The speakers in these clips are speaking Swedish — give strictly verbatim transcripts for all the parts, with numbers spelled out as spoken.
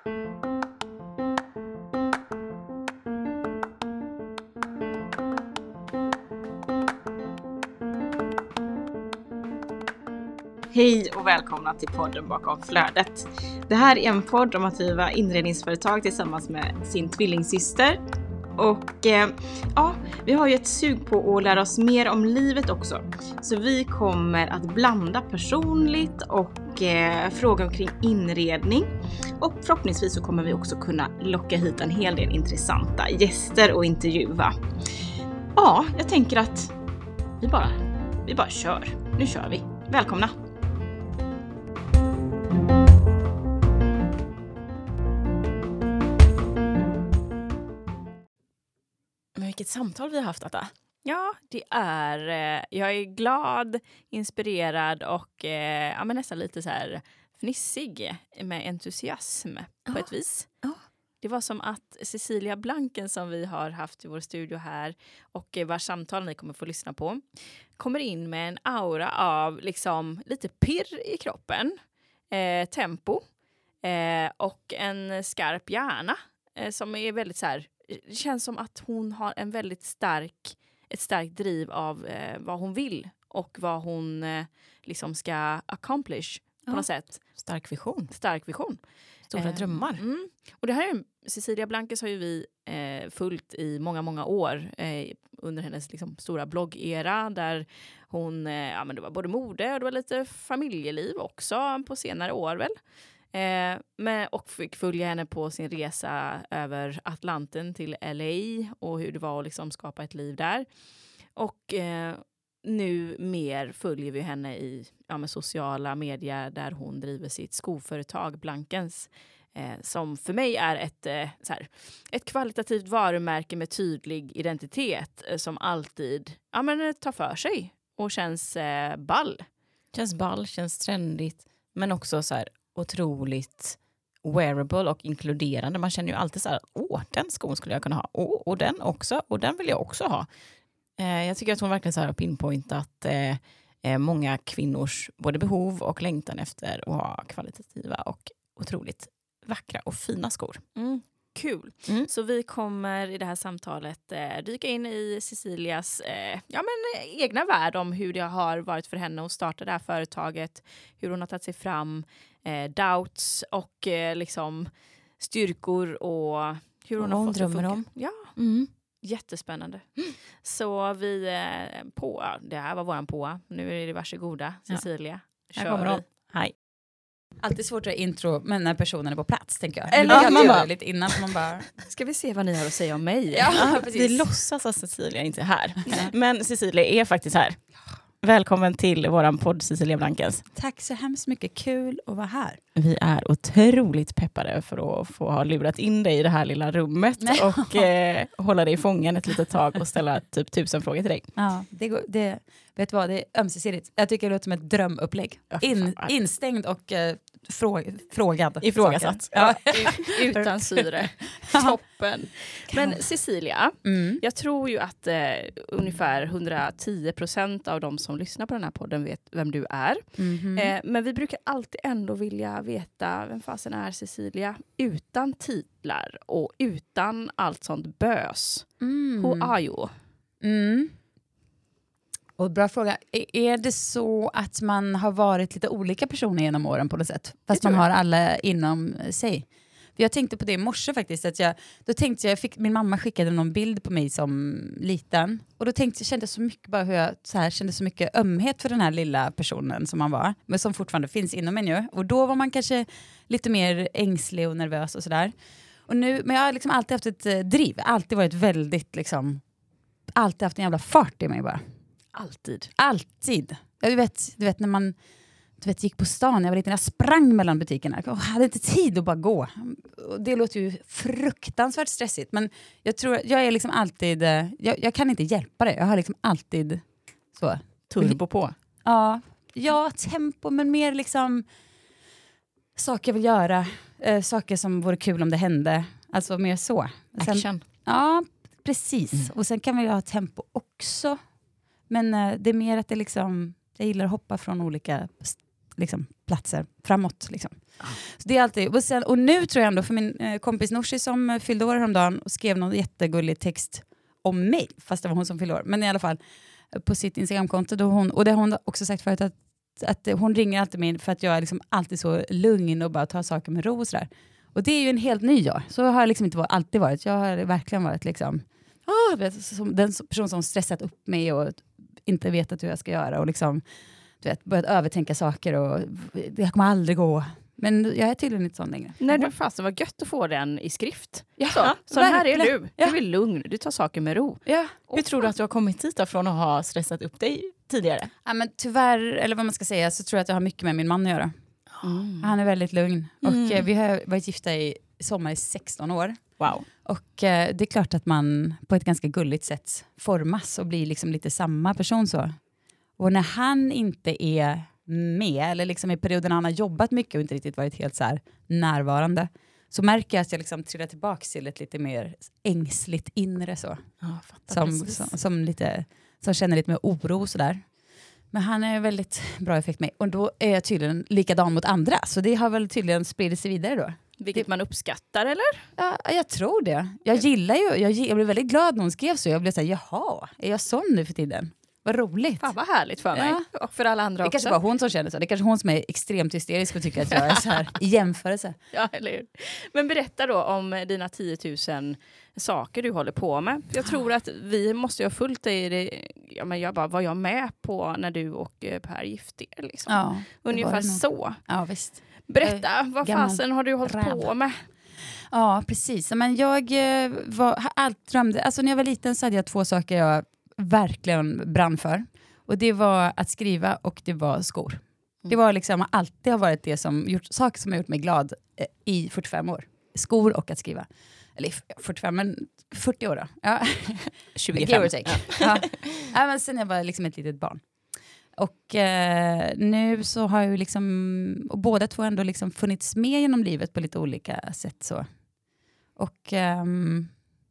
Hej och välkomna till podden Bakom flödet. Det här är en podd om att driva inredningsföretag tillsammans med sin tvillingsyster. Och eh, ja, vi har ju ett sug på att lära oss mer om livet också. Så vi kommer att blanda personligt och eh, fråga omkring inredning. Och förhoppningsvis så kommer vi också kunna locka hit en hel del intressanta gäster och intervjua. Ja, jag tänker att vi bara, vi bara kör. Nu kör vi. Välkomna! Men vilket samtal vi har haft, Atta. Ja, det är, jag är glad, inspirerad och eh, ja, men nästan lite så här fnissig med entusiasm på Ja. ett vis. Ja. Det var som att Cecilia Blanken som vi har haft i vår studio här och vars samtal ni kommer få lyssna på kommer in med en aura av liksom lite pirr i kroppen, eh, tempo eh, och en skarp hjärna eh, som är väldigt så här. Det känns som att hon har en väldigt stark, ett starkt driv av eh, vad hon vill och vad hon eh, liksom ska accomplish på Ja. något sätt. Stark vision. Stark vision. Stora Eh, drömmar. Mm. Och det här är Cecilia Blankes har ju vi eh, följt i många, många år eh, under hennes liksom, stora bloggera där hon, eh, ja men det var både mode och det var lite familjeliv också på senare år väl. Eh, men, och fick följa henne på sin resa över Atlanten till L A och hur det var att liksom skapa ett liv där. Och eh, nu mer följer vi henne i ja, med sociala medier där hon driver sitt skoföretag Blankens. Eh, som för mig är ett, eh, så här, ett kvalitativt varumärke med tydlig identitet eh, som alltid ja, men, tar för sig och känns eh, ball. Känns ball, känns trendigt. Men också så här otroligt wearable och inkluderande. Man känner ju alltid så här, åh, den skon skulle jag kunna ha. Åh, och den också. Och den vill jag också ha. Eh, jag tycker att hon verkligen så här har pinpointat eh, eh, många kvinnors både behov och längtan efter att ha kvalitativa och otroligt vackra och fina skor. Mm. Kul. Mm. Så vi kommer i det här samtalet eh, dyka in i Cecilias eh, ja, men, eh, egna värld om hur det har varit för henne att starta det här företaget. Hur hon har tagit sig fram. Eh, doubts och eh, liksom styrkor och hur hon och har hon fått det att drömmer funka. om. Ja, Mm. jättespännande. Mm. Så vi eh, på, det här var våran på. Nu är det varsågoda, Cecilia. Här Kör kommer vi. de. Hej. Alltid svårt att göra intro men när personen är på plats, tänker jag. Eller Eller att man göra bara lite innan, så man bara... Ska vi se vad ni har att säga om mig? Ja, Vi precis. låtsas att Cecilia inte är här. Men Cecilia är faktiskt här. Välkommen till våran podd Cecilia Blankens. Tack så hemskt mycket, kul att vara här. Vi är otroligt peppade för att få ha lurat in dig i det här lilla rummet och eh, hålla dig i fången ett litet tag och ställa typ tusen frågor till dig. Ja, det, går, det, vet du vad, det är ömsesidigt. Jag tycker det låter som ett drömupplägg. Ja, In, fan. instängd och eh, frå, frågad. Ifrågasatt. Ja. Utan syre. Toppen. Men Cecilia, Mm. jag tror ju att eh, ungefär hundratio procent av de som lyssnar på den här podden vet vem du är. Mhm. Eh, men vi brukar alltid ändå vilja veta vem fasen är Cecilia utan titlar och utan allt sånt bös. Mm. Who are you? Mm. Och bra fråga. Är- Är det så att man har varit lite olika personer genom åren på något sätt? Fast tror man jag. har alla inom sig. För jag tänkte på det i morse faktiskt. Att jag, då tänkte jag, jag fick, min mamma skickade någon bild på mig som liten. Och då tänkte, kände jag så mycket bara hur jag så här, kände så mycket ömhet för den här lilla personen som man var. Men som fortfarande finns inom en ju. Och då var man kanske lite mer ängslig och nervös och sådär. Och nu, men jag har liksom alltid haft ett eh, driv. Alltid varit väldigt liksom... Alltid haft en jävla fart i mig bara. Alltid. Alltid. Jag du vet, du vet när man du vet, gick på stan, jag var liten, jag sprang mellan butikerna. Jag hade inte tid att bara gå. Och det låter ju fruktansvärt stressigt. Men jag tror, jag är liksom alltid, jag, jag kan inte hjälpa det. Jag har liksom alltid så. Turbo på. Ja, ja, tempo, men mer liksom saker jag vill göra. Eh, saker som vore kul om det hände. Alltså mer så. Sen, Action. ja, precis. Mm. Och sen kan vi ha tempo också. Men eh, det är mer att det liksom, jag gillar att hoppa från olika liksom, platser framåt. Liksom. Ah. Så det är alltid, och, sen, och nu tror jag ändå, för min eh, kompis Norsi som eh, fyllde år häromdagen och skrev någon jättegullig text om mig, fast det var hon som fyllde år, men i alla fall på sitt Instagramkonto, då hon, och det har hon också sagt förut att, att hon ringer alltid mig för att jag är liksom alltid så lugn och bara tar saker med ro och sådär. Och det är ju en helt ny jag. Så har jag liksom inte varit, alltid varit. Jag har verkligen varit liksom, oh, vet, som, den person som stressat upp mig och inte vetat hur jag ska göra och liksom, du vet, börjat övertänka saker och det kommer aldrig gå. Men jag är tydligen inte sån längre. Nej, du fast det var gött att få den i skrift. Ja, så så här är du. Ja. Du är lugn, du tar saker med ro. Ja. Hur tror du att du har kommit hit från att ha stressat upp dig tidigare? Ja, men tyvärr, eller vad man ska säga, så tror jag att jag har mycket med min man att göra. Mm. Han är väldigt lugn. Mm. Och eh, vi har varit gifta i sommar i sexton år. Wow. Och eh, det är klart att man på ett ganska gulligt sätt formas och blir liksom lite samma person så. Och när han inte är med, eller liksom i perioden han har jobbat mycket och inte riktigt varit helt så här närvarande, så märker jag att jag liksom trillar tillbaka till ett lite mer ängsligt inre så. Ja, som, som, som, lite, som känner lite mer oro och sådär. Men han är väldigt bra effekt med. Och då är jag tydligen likadan mot andra. Så det har väl tydligen spridit sig vidare då. Vilket man uppskattar, eller? Ja, jag tror det. Jag gillar ju, jag, jag blev väldigt glad när hon skrev så. Jag blev såhär, jaha, är jag sån nu för tiden? Vad roligt. Fan vad härligt för mig. Ja. Och för alla andra det också. Det kanske bara hon som känner så. Det är kanske hon som är extremt hysterisk och tycker att jag är så här i jämförelse. Ja, eller hur? Men berätta då om dina tio tusen saker du håller på med. Jag tror att vi måste ju ha följt dig i det. Ja, men jag bara, var jag med på när du och Per gifte er liksom? Ja, ungefär så. Ja, visst. Berätta, äh, vad fasen har du hållit räv. på med? Ja, precis. Men jag var, allt drömde. Alltså när jag var liten så hade jag två saker jag verkligen brann för. Och det var att skriva och det var skor. Mm. Det var liksom alltid har varit det som gjort, saker som har gjort mig glad eh, i fyrtiofem år. Skor och att skriva. Eller fyrtiofem, men fyrtio år då. Ja. tjugofem. Ja. Ja. Ja, men sen jag var liksom ett litet barn. Och eh, nu så har jag ju liksom, och båda två ändå liksom funnits med genom livet på lite olika sätt så. Och um,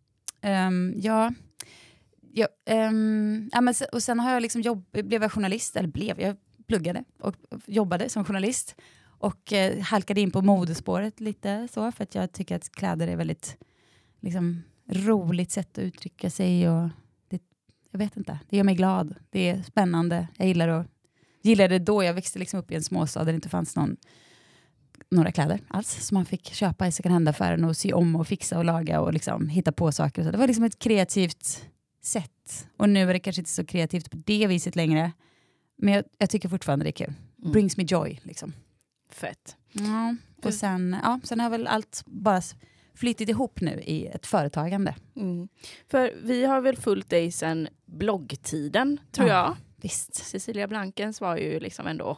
um, ja... Ja, um, ja, men sen, och sen har jag liksom jobb, blev jag journalist, eller blev, jag pluggade och jobbade som journalist och eh, halkade in på modespåret lite så, för att jag tycker att kläder är väldigt liksom, roligt sätt att uttrycka sig och det, jag vet inte, det gör mig glad, det är spännande, jag gillar, att, gillar det då, jag växte liksom upp i en småstad där det inte fanns någon, några kläder alls som man fick köpa i second hand-affären och sy om och fixa och laga och liksom hitta på saker och så. Det var liksom ett kreativt sätt. Och nu är det kanske inte så kreativt på det viset längre. Men jag, jag tycker fortfarande det är kul. Mm. Brings me joy liksom. Fett. Ja, och sen, ja, sen har väl allt bara flyttit ihop nu i ett företagande. Mm. För vi har väl följt dig sedan bloggtiden, tror ja, jag. Visst. Cecilia Blankens var ju liksom ändå...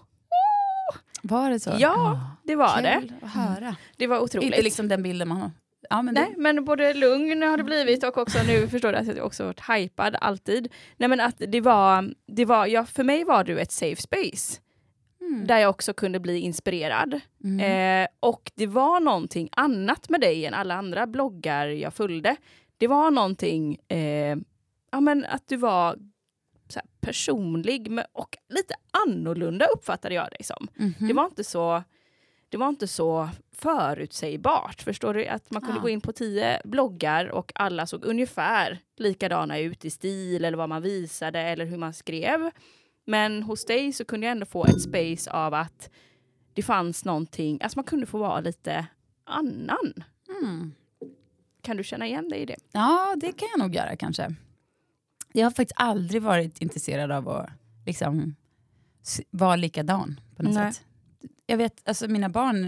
Var det så? Ja, ja. det var kul det. Att höra. Det var otroligt. Inte liksom den bilden man har. Ja, men Nej, det... men både lugn har det blivit och också nu förstår du att jag också varit hypad alltid. Nej, men att det var, det var ja, för mig var du ett safe space. Mm. Där jag också kunde bli inspirerad. Mm. Eh, och det var någonting annat med dig än alla andra bloggar jag följde. Det var någonting, eh, ja men att du var så här personlig med, och lite annorlunda uppfattade jag dig som. Mm-hmm. Det var inte så... Det var inte så förutsägbart. Förstår du? Att man kunde ja. gå in på tio bloggar och alla såg ungefär likadana ut i stil eller vad man visade eller hur man skrev. Men hos dig så kunde jag ändå få ett space av att det fanns någonting. Alltså man kunde få vara lite annan. Mm. Kan du känna igen dig i det? Ja, det kan jag nog göra kanske. Jag har faktiskt aldrig varit intresserad av att liksom vara likadan på något Nej. sätt. Jag vet, alltså mina barn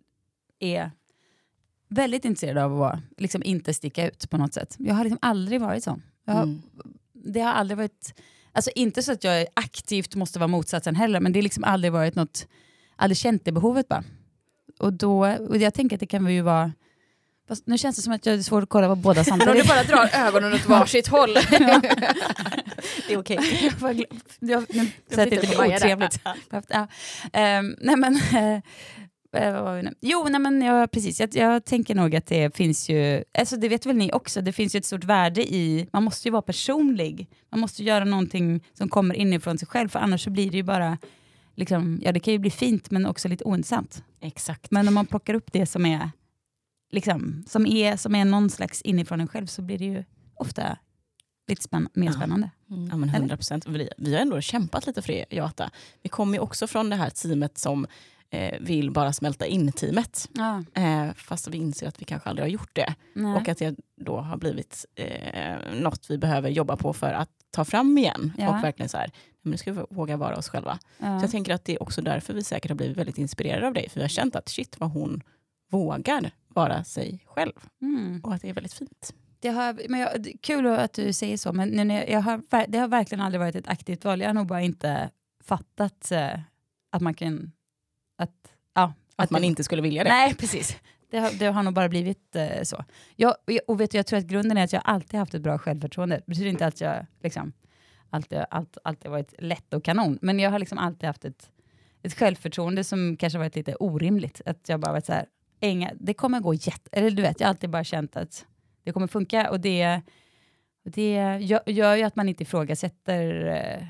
är väldigt intresserade av att vara, liksom inte sticka ut på något sätt. Jag har liksom aldrig varit sån. Jag har, mm. Det har aldrig varit, alltså inte så att jag aktivt måste vara motsatsen heller, men det har liksom aldrig varit något, aldrig känt det behovet bara. Och då, och jag tänker att det kan ju vara, fast nu känns det som att jag är svårt att kolla på båda samtidigt. Om du bara drar ögonen åt varsitt håll. Ja. Det är okej. Okay. Jag, så att det inte blir otrevligt. Ja. Um, nej men... Uh, vad var vi nu? Jo, nej men ja, precis. Jag, jag tänker nog att det finns ju... Alltså det vet väl ni också. Det finns ju ett stort värde i... Man måste ju vara personlig. Man måste göra någonting som kommer inifrån sig själv. För annars så blir det ju bara... liksom, ja det kan ju bli fint men också lite ointressant. Exakt. Men om man plockar upp det som är liksom, som är, som är någon slags inifrån en själv så blir det ju ofta lite spänn- mer spännande. Mm. Ja, men hundra procent. Vi, vi har ändå kämpat lite för det, Jata. Vi kommer ju också från det här teamet som eh, vill bara smälta in teamet. Ja. Eh, fast vi inser att vi kanske aldrig har gjort det. Nej. Och att det då har blivit eh, något vi behöver jobba på för att ta fram igen. Ja. Och verkligen så här, men nu ska vi våga vara oss själva. Ja. Så jag tänker att det är också därför vi säkert har blivit väldigt inspirerade av dig. För vi har känt att shit vad hon vågar vara sig själv. Mm. Och att det är väldigt fint. Det har, men jag, det är kul att du säger så, men nu när jag, jag har, det har verkligen aldrig varit ett aktivt val. Jag har nog bara inte fattat eh, att man kan... Att, ja, Att, att man det, inte skulle vilja det. Nej, precis. Det har, det har nog bara blivit eh, så. Jag, och vet du, jag tror att grunden är att jag alltid haft ett bra självförtroende. Det betyder inte att jag liksom, alltid, allt, alltid varit lätt och kanon. Men jag har liksom alltid haft ett, ett självförtroende som kanske varit lite orimligt. Att jag bara varit så här, inga, det kommer gå jätte... Eller du vet, jag har alltid bara känt att det kommer funka. Och det, det gör, gör ju att man inte ifrågasätter... Eh,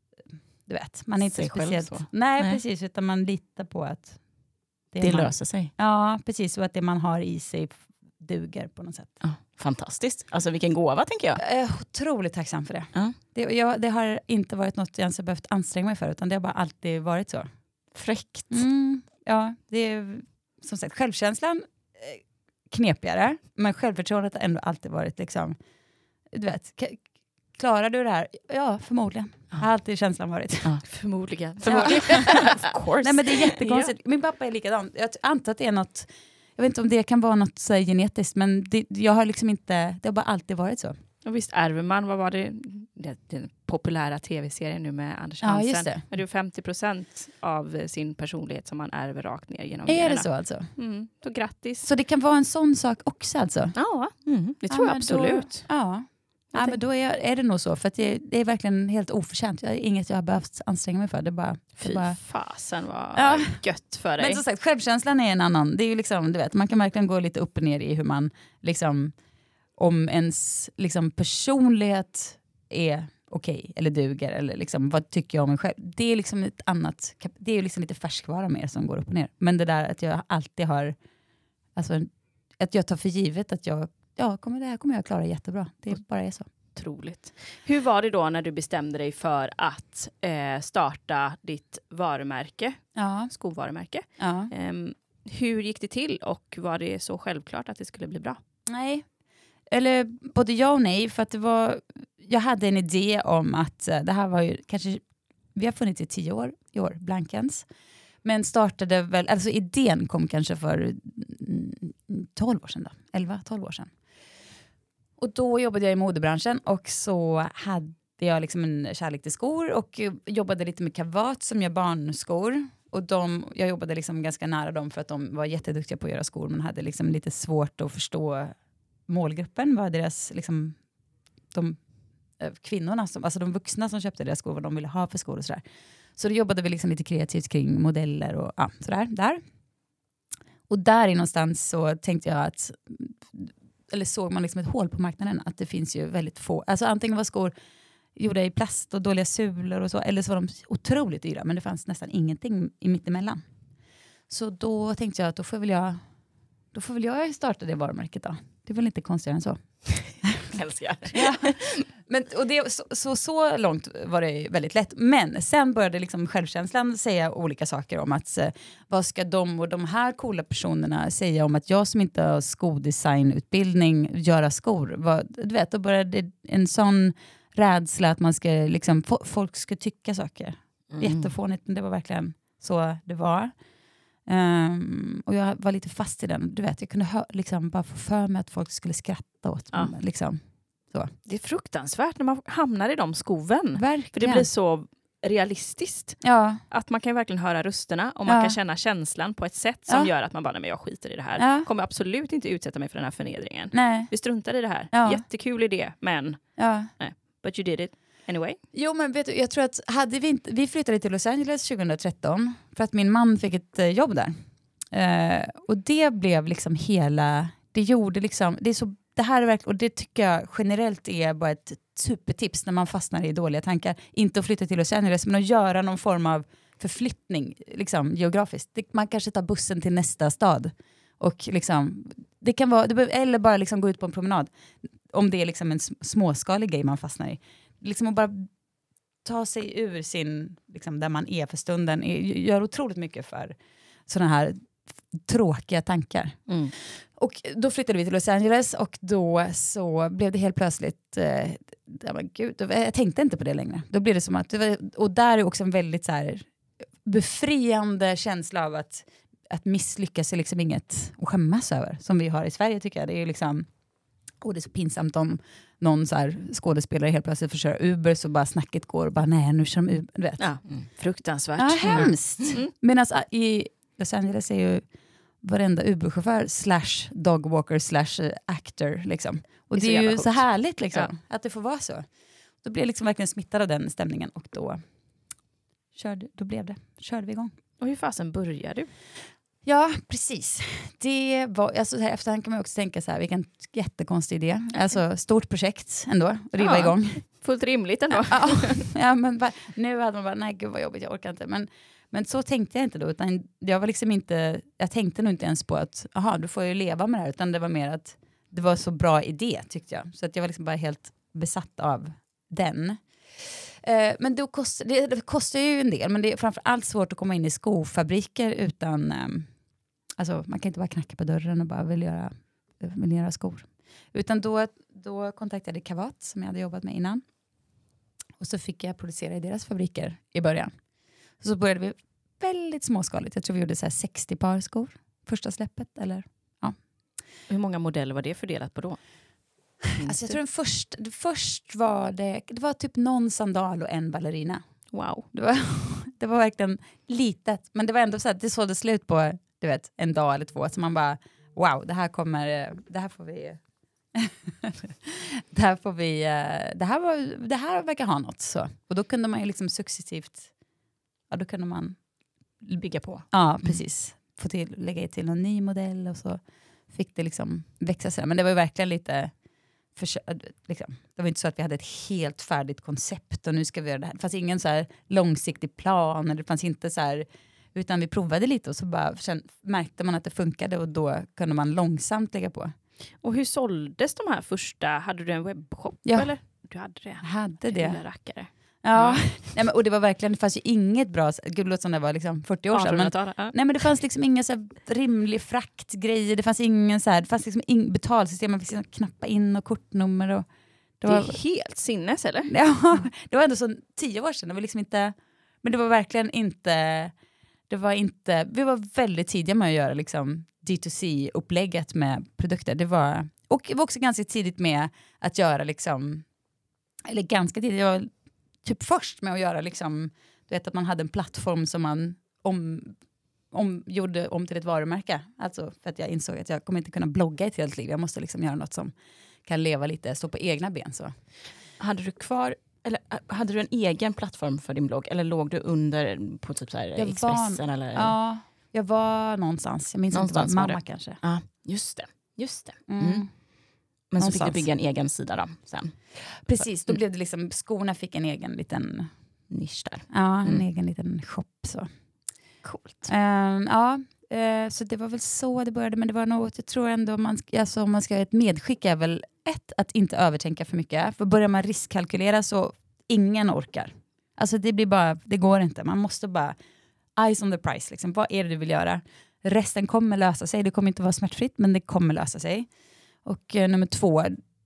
du vet, man är inte Sig speciellt... själv så. Nej, Nej, precis. Utan man litar på att... Det man, löser sig. Ja, precis. Och att det man har i sig duger på något sätt. Ja, fantastiskt. Alltså vilken gåva tänker jag. Jag är otroligt tacksam för det. Ja. Det, jag, det har inte varit något jag ens har behövt anstränga mig för, utan det har bara alltid varit så. Fräckt. Mm, ja, det är som sagt självkänslan eh, knepigare, men självförtroendet har ändå alltid varit liksom, du vet, k- klarar du det här? Ja, förmodligen. Ja. Har alltid känslan varit. Ja. Förmodligen. Förmodligen. Of course. Nej, men det är jättekonstigt. Min pappa är likadan. Jag antar att det är något, jag vet inte om det kan vara något så här, genetiskt, men det, jag har liksom inte, det har bara alltid varit så. Och visst ärver man, vad var det? det den populära tv-serien nu med Anders Ja, Hansen. just det. Men det är femtio procent av sin personlighet som man ärver rakt ner genom Är generna. det så alltså? Mm, så grattis. Så det kan vara en sån sak också alltså? Ja, mm, det Ja, tror jag men absolut. Då, ja, ja men då är, är det nog så. För att det, det är verkligen helt oförtjänt. Jag, inget jag har behövt anstränga mig för. Det är bara... Det Fy bara fasen vad Ja. gött för dig. men som sagt, självkänslan är en annan. Det är ju liksom, du vet, man kan verkligen gå lite upp och ner i hur man, liksom, om ens liksom, personlighet är okej okay, eller duger. Eller liksom, vad tycker jag om mig själv? Det är liksom ett annat, det är liksom lite färskvara mer som går upp och ner. Men det där att jag alltid har, alltså, att jag tar för givet att jag, ja, kommer, det här kommer jag klara jättebra. Det bara är så. Otroligt. Hur var det då när du bestämde dig för att eh, starta ditt varumärke, Ja. skovarumärke? Ja. Ehm, hur gick det till och var det så självklart att det skulle bli bra? Nej. Eller både ja och nej, för att det var, jag hade en idé om att uh, det här var ju kanske, vi har funnits i tio år i år, Blankens. Men startade väl, alltså idén kom kanske för mm, tolv år sedan då, elva tolv år sedan. Och då jobbade jag i modebranschen och så hade jag liksom en kärlek till skor och jobbade lite med Kavat som gör barnskor. Och de, jag jobbade liksom ganska nära dem för att de var jätteduktiga på att göra skor men hade liksom lite svårt att förstå målgruppen, vad deras liksom, de kvinnorna, som, alltså de vuxna som köpte deras skor, vad de ville ha för skor och sådär. Så då jobbade vi liksom lite kreativt kring modeller och ja, sådär, där. Och där i någonstans så tänkte jag att, eller såg man liksom ett hål på marknaden, att det finns ju väldigt få, alltså antingen var skor gjorda i plast och dåliga sulor och så, eller så var de otroligt dyra, men det fanns nästan ingenting i mittemellan. Så då tänkte jag att då får väl jag då får väl jag starta det varumärket då. Det är väl inte konstigare än så. Älskar. Ja. Men, och det, så, så, så långt var det väldigt lätt. Men sen började liksom självkänslan säga olika saker om att eh, vad ska de och de här coola personerna säga om att jag som inte har skodesignutbildning göra skor. Vad, du vet, då började en sån rädsla att man ska liksom, fo- folk ska tycka saker. Mm. Jättefånigt, men det var verkligen så det var. Um, och jag var lite fast i den. Du vet, jag kunde hö- liksom bara få för mig att folk skulle skratta åt ja. mig. Liksom. Så. Det är fruktansvärt när man hamnar i de skoven. Verkligen. För det blir så realistiskt. Ja. Att man kan verkligen höra rösterna och man Ja. kan känna känslan på ett sätt som Ja. gör att man bara, nej, men jag skiter i det här. Ja. Kommer absolut inte utsätta mig för den här förnedringen. Nej. Vi struntar i det här. Ja. Jättekul idé, men Ja. nej. But you did it anyway. Jo, men vet du, jag tror att hade vi inte, vi flyttade till Los Angeles tjugohundratretton för att min man fick ett eh, jobb där. Uh, och det blev liksom hela, det gjorde liksom, det är så, det här är verkligen, och det tycker jag generellt är bara ett supertips när man fastnar i dåliga tankar. Inte att flytta till Los Angeles, men att göra någon form av förflyttning liksom, geografiskt. Det, man kanske tar bussen till nästa stad. Och liksom, det kan vara, det behöver, eller bara liksom gå ut på en promenad. Om det är liksom en småskalig grej man fastnar i. Liksom att bara ta sig ur sin, liksom, där man är för stunden. Är, gör otroligt mycket för sådana här tråkiga tankar. Mm. Och då flyttade vi till Los Angeles och då så blev det helt plötsligt eh, ja, men gud, jag tänkte inte på det längre. Då blev det som att det var, och där är också en väldigt så här befriande känsla av att, att misslyckas är liksom inget att skämmas över som vi har i Sverige tycker jag. Det är liksom, och det är så pinsamt om någon så här skådespelare helt plötsligt får köra Uber så bara snacket går och bara nej nu kör de Uber, du vet. Ja, mm. Fruktansvärt. Ja, hemskt. Mm. Medan i Los Angeles är ju varenda Uber-chaufför slash dogwalker slash actor liksom. Och det är, det är ju så härligt liksom, ja. Att det får vara så. Då blev jag liksom verkligen smittad av den stämningen och då körde, då blev det. Körde vi igång. Och hur fasen började du? Ja, precis. Det var, alltså här efterhand kan man också tänka så här, vilken jättekonstig idé. Alltså stort projekt ändå, att riva ja, igång. Fullt rimligt ändå. Ja, ja men bara, nu hade man bara, nej gud vad jobbigt, jag orkar inte. Men, men så tänkte jag inte då, utan jag var liksom inte, jag tänkte nog inte ens på att, aha, du får ju leva med det här, utan det var mer att det var så bra idé tyckte jag. Så att jag var liksom bara helt besatt av den. Eh, men då kost, det, det kostar ju en del, men det är framförallt svårt att komma in i skofabriker utan, eh, alltså man kan inte bara knacka på dörren och bara vill göra, vill göra skor. Utan då, då kontaktade jag Kavat som jag hade jobbat med innan. Och så fick jag producera i deras fabriker i början. Så började vi väldigt småskaligt. Jag tror vi gjorde så här sextio par skor. Första släppet, eller ja. Hur många modeller var det fördelat på då? Alltså jag tror den först, först var det, det var typ någon sandal och en ballerina. Wow. Det var, det var verkligen litet. Men det var ändå så att det såg det slut på, du vet, en dag eller två. Så man bara, wow, det här kommer, det här får vi... det här får vi det här, var, det här verkar ha något så. Och då kunde man ju liksom successivt ja då kunde man bygga på. Ja, precis. Få till, lägga till någon ny modell och så fick det liksom växa sig. Men det var ju verkligen lite för, liksom, det var inte så att vi hade ett helt färdigt koncept och nu ska vi göra det här. Det fanns ingen så här långsiktig plan eller det fanns inte så här, utan vi provade lite och så bara sen märkte man att det funkade och då kunde man långsamt lägga på. Och hur såldes de här första? Hade du en webbshop ja. eller? Du hade det. Jag hade det. Lilla rackare. Ja, nej, men, och det var verkligen, det fanns ju inget bra, gud låt som det var liksom fyrtio år sedan. Men, ja. nej men det fanns liksom inga så här rimlig fraktgrejer, det fanns ingen så här, det fanns liksom ing, betalsystem, man fick liksom knappa in och kortnummer. Och, det, det var är helt sinnes eller? Ja, det var ändå så tio år sedan, det var liksom inte, men det var verkligen inte, det var inte, vi var väldigt tidiga med att göra liksom D två C-upplägget med produkter. Det var, och det var också ganska tidigt med att göra liksom, eller ganska tidigt, jag var typ först med att göra liksom, du vet att man hade en plattform som man om, om, gjorde om till ett varumärke. Alltså för att jag insåg att jag kommer inte kunna blogga ett helt liv. Jag måste liksom göra något som kan leva lite, stå på egna ben. Så. Hade du kvar, eller hade du en egen plattform för din blogg? Eller låg du under på typ så här jag Expressen? Var, eller? Ja, jag var någonstans. Jag minns någonstans inte vad, mamma kanske. Ja, just det. Just det. Mm. Mm. Men någonstans. Så fick du bygga en egen sida då sen? Precis, då blev det liksom, skorna fick en egen liten nisch där. Ja, en mm. egen liten shop så. Coolt. Um, ja, uh, så det var väl så det började, men det var något, jag tror ändå man, alltså, om man ska ha ett medskick är väl ett, att inte övertänka för mycket. För börjar man riskkalkylera så ingen orkar. Alltså det blir bara, det går inte. Man måste bara, eyes on the price liksom. Vad är det du vill göra? Resten kommer lösa sig. Det kommer inte vara smärtfritt, men det kommer lösa sig. Och uh, nummer två,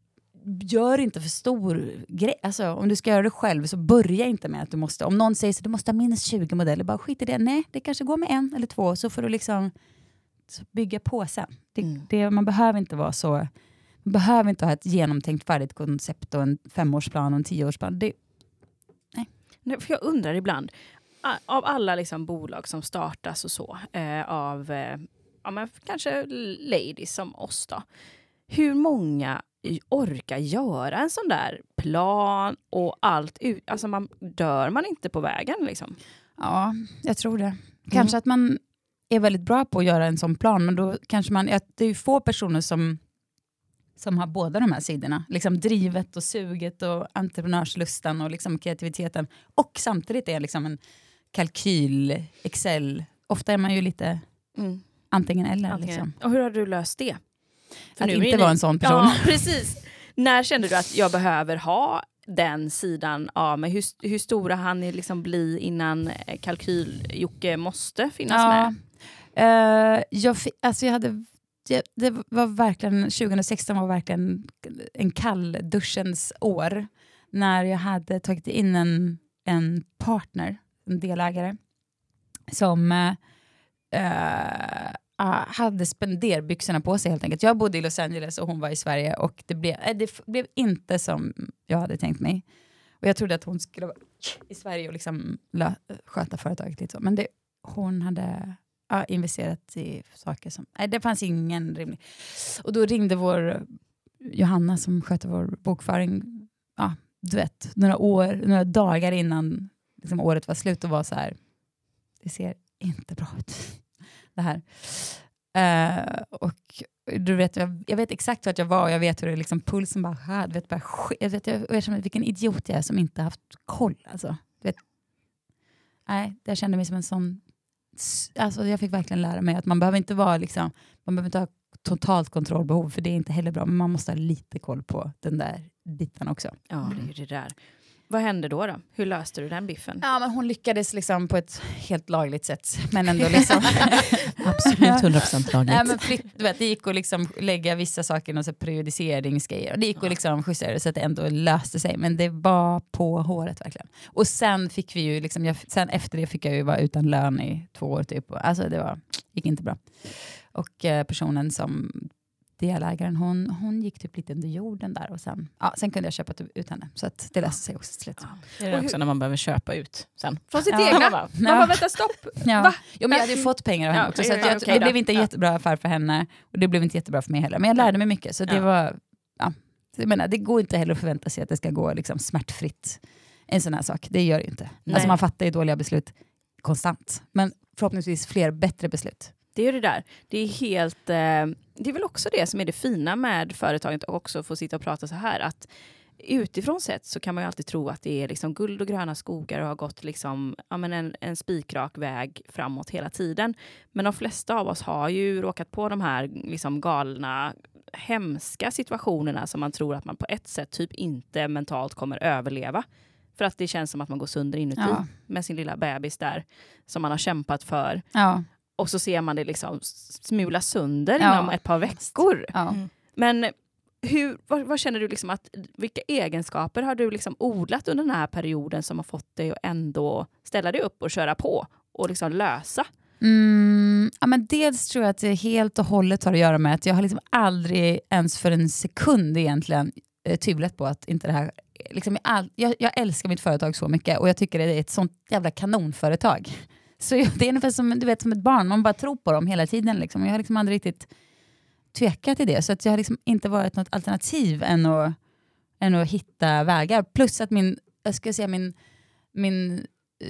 gör inte för stor grej. Alltså, om du ska göra det själv så börja inte med att du måste. Om någon säger så du måste ha minst tjugo modeller, bara skit i det. Nej, det kanske går med en eller två. Så får du liksom bygga på sen. Det, mm. det, man behöver inte vara så. Man behöver inte ha ett genomtänkt färdigt koncept och en femårsplan och en tioårsplan. Det, nej. nej. För jag undrar ibland, av alla liksom bolag som startas och så, eh, av eh, ja, men kanske ladies som oss då. Hur många orkar göra en sån där plan och allt ut? Alltså man, dör man inte på vägen liksom? Ja, jag tror det. Kanske mm. att man är väldigt bra på att göra en sån plan, men då kanske man, det är ju få personer som som har båda de här sidorna. Liksom drivet och suget och entreprenörslustan och liksom kreativiteten. Och samtidigt är liksom en kalkyl, Excel. Ofta är man ju lite mm. antingen eller. Antingen. Liksom. Och hur har du löst det? För att nu inte vara en sån person. Ja, precis. När kände du att jag behöver ha den sidan av mig? Hur, hur stora hann ni liksom bli innan kalkyl-Jocke måste finnas ja. med? Uh, jag, alltså jag hade... Det, det var verkligen, tjugohundrasexton var verkligen en kall duschens år. När jag hade tagit in en, en partner, en delägare. Som uh, uh, hade spenderbyxorna på sig helt enkelt. Jag bodde i Los Angeles och hon var i Sverige. Och det blev, äh, det blev inte som jag hade tänkt mig. Och jag trodde att hon skulle vara i Sverige och liksom lö- sköta företaget lite så. Men det, hon hade... Ja, investerat i saker som... Nej, det fanns ingen rimlig... Och då ringde vår Johanna som sköter vår bokföring, ja, du vet, några år, några dagar innan liksom, året var slut och var så här, det ser inte bra ut, det här. Uh, och du vet, jag, jag vet exakt vart jag var och jag vet hur det liksom pulsen bara... Du vet, bara jag vet jag, jag känner vilken idiot jag är som inte haft koll. Alltså, du vet, nej, jag kände mig som en sån... Alltså jag fick verkligen lära mig att man behöver inte vara liksom, man behöver inte ha totalt kontrollbehov, för det är inte heller bra, men man måste ha lite koll på den där biten också. Ja, det är ju det där. Vad hände då då? Hur löste du den biffen? Ja, men hon lyckades liksom på ett helt lagligt sätt, men ändå liksom absolut hundra procent lagligt. Nej, men flytt, du vet, det gick att liksom lägga vissa saker i någon så periodiseringsgrejer och det gick att liksom justera så att det ändå löste sig, men det var på håret verkligen. Och sen fick vi ju liksom, jag, sen efter det fick jag ju vara utan lön i två år typ. Alltså det var, gick inte bra. Och eh, personen som delägaren, hon, hon gick typ lite under jorden där och sen, ja, sen kunde jag köpa ut henne. Så att det löste sig också till slut. Ja. Det är det också när man behöver köpa ut sen. Från sitt ja. egna. Man bara, ja. vänta stopp. Ja. Va? Jo, men jag hade ju fått pengar av henne ja, också. ja, Så att jag, okay, det blev inte en ja. jättebra affär för henne. Och det blev inte jättebra för mig heller. Men jag lärde mig mycket. Så det ja. var, ja. Jag menar, det går inte heller att förvänta sig att det ska gå liksom smärtfritt. En sån här sak. Det gör det ju inte. Nej. Alltså man fattar ju dåliga beslut konstant. Men förhoppningsvis fler bättre beslut. Det är ju det där. Det är helt... Eh, det är väl också det som är det fina med företaget och också få sitta och prata så här. Att utifrån sett så kan man ju alltid tro att det är liksom guld och gröna skogar och har gått liksom, ja, men en, en spikrak väg framåt hela tiden. Men de flesta av oss har ju råkat på de här liksom galna, hemska situationerna som man tror att man på ett sätt typ inte mentalt kommer överleva. För att det känns som att man går sönder inuti ja. med sin lilla bebis där som man har kämpat för. Ja. Och så ser man det liksom smula sönder ja. inom ett par veckor. Ja. Mm. Men hur, vad, vad känner du liksom att, vilka egenskaper har du liksom odlat under den här perioden som har fått dig att ändå ställa dig upp och köra på och liksom lösa? Mm, ja, men dels tror jag att det helt och hållet har att göra med att jag har liksom aldrig ens för en sekund egentligen eh, tvivlat på att inte det här liksom, all, jag, jag älskar mitt företag så mycket och jag tycker det är ett sånt jävla kanonföretag. Så det är ungefär som, du vet, som ett barn. Man bara tror på dem hela tiden. Liksom. Jag har liksom aldrig riktigt tvekat i det. Så att jag har liksom inte varit något alternativ än att, än att hitta vägar. Plus att min, jag ska säga, min, min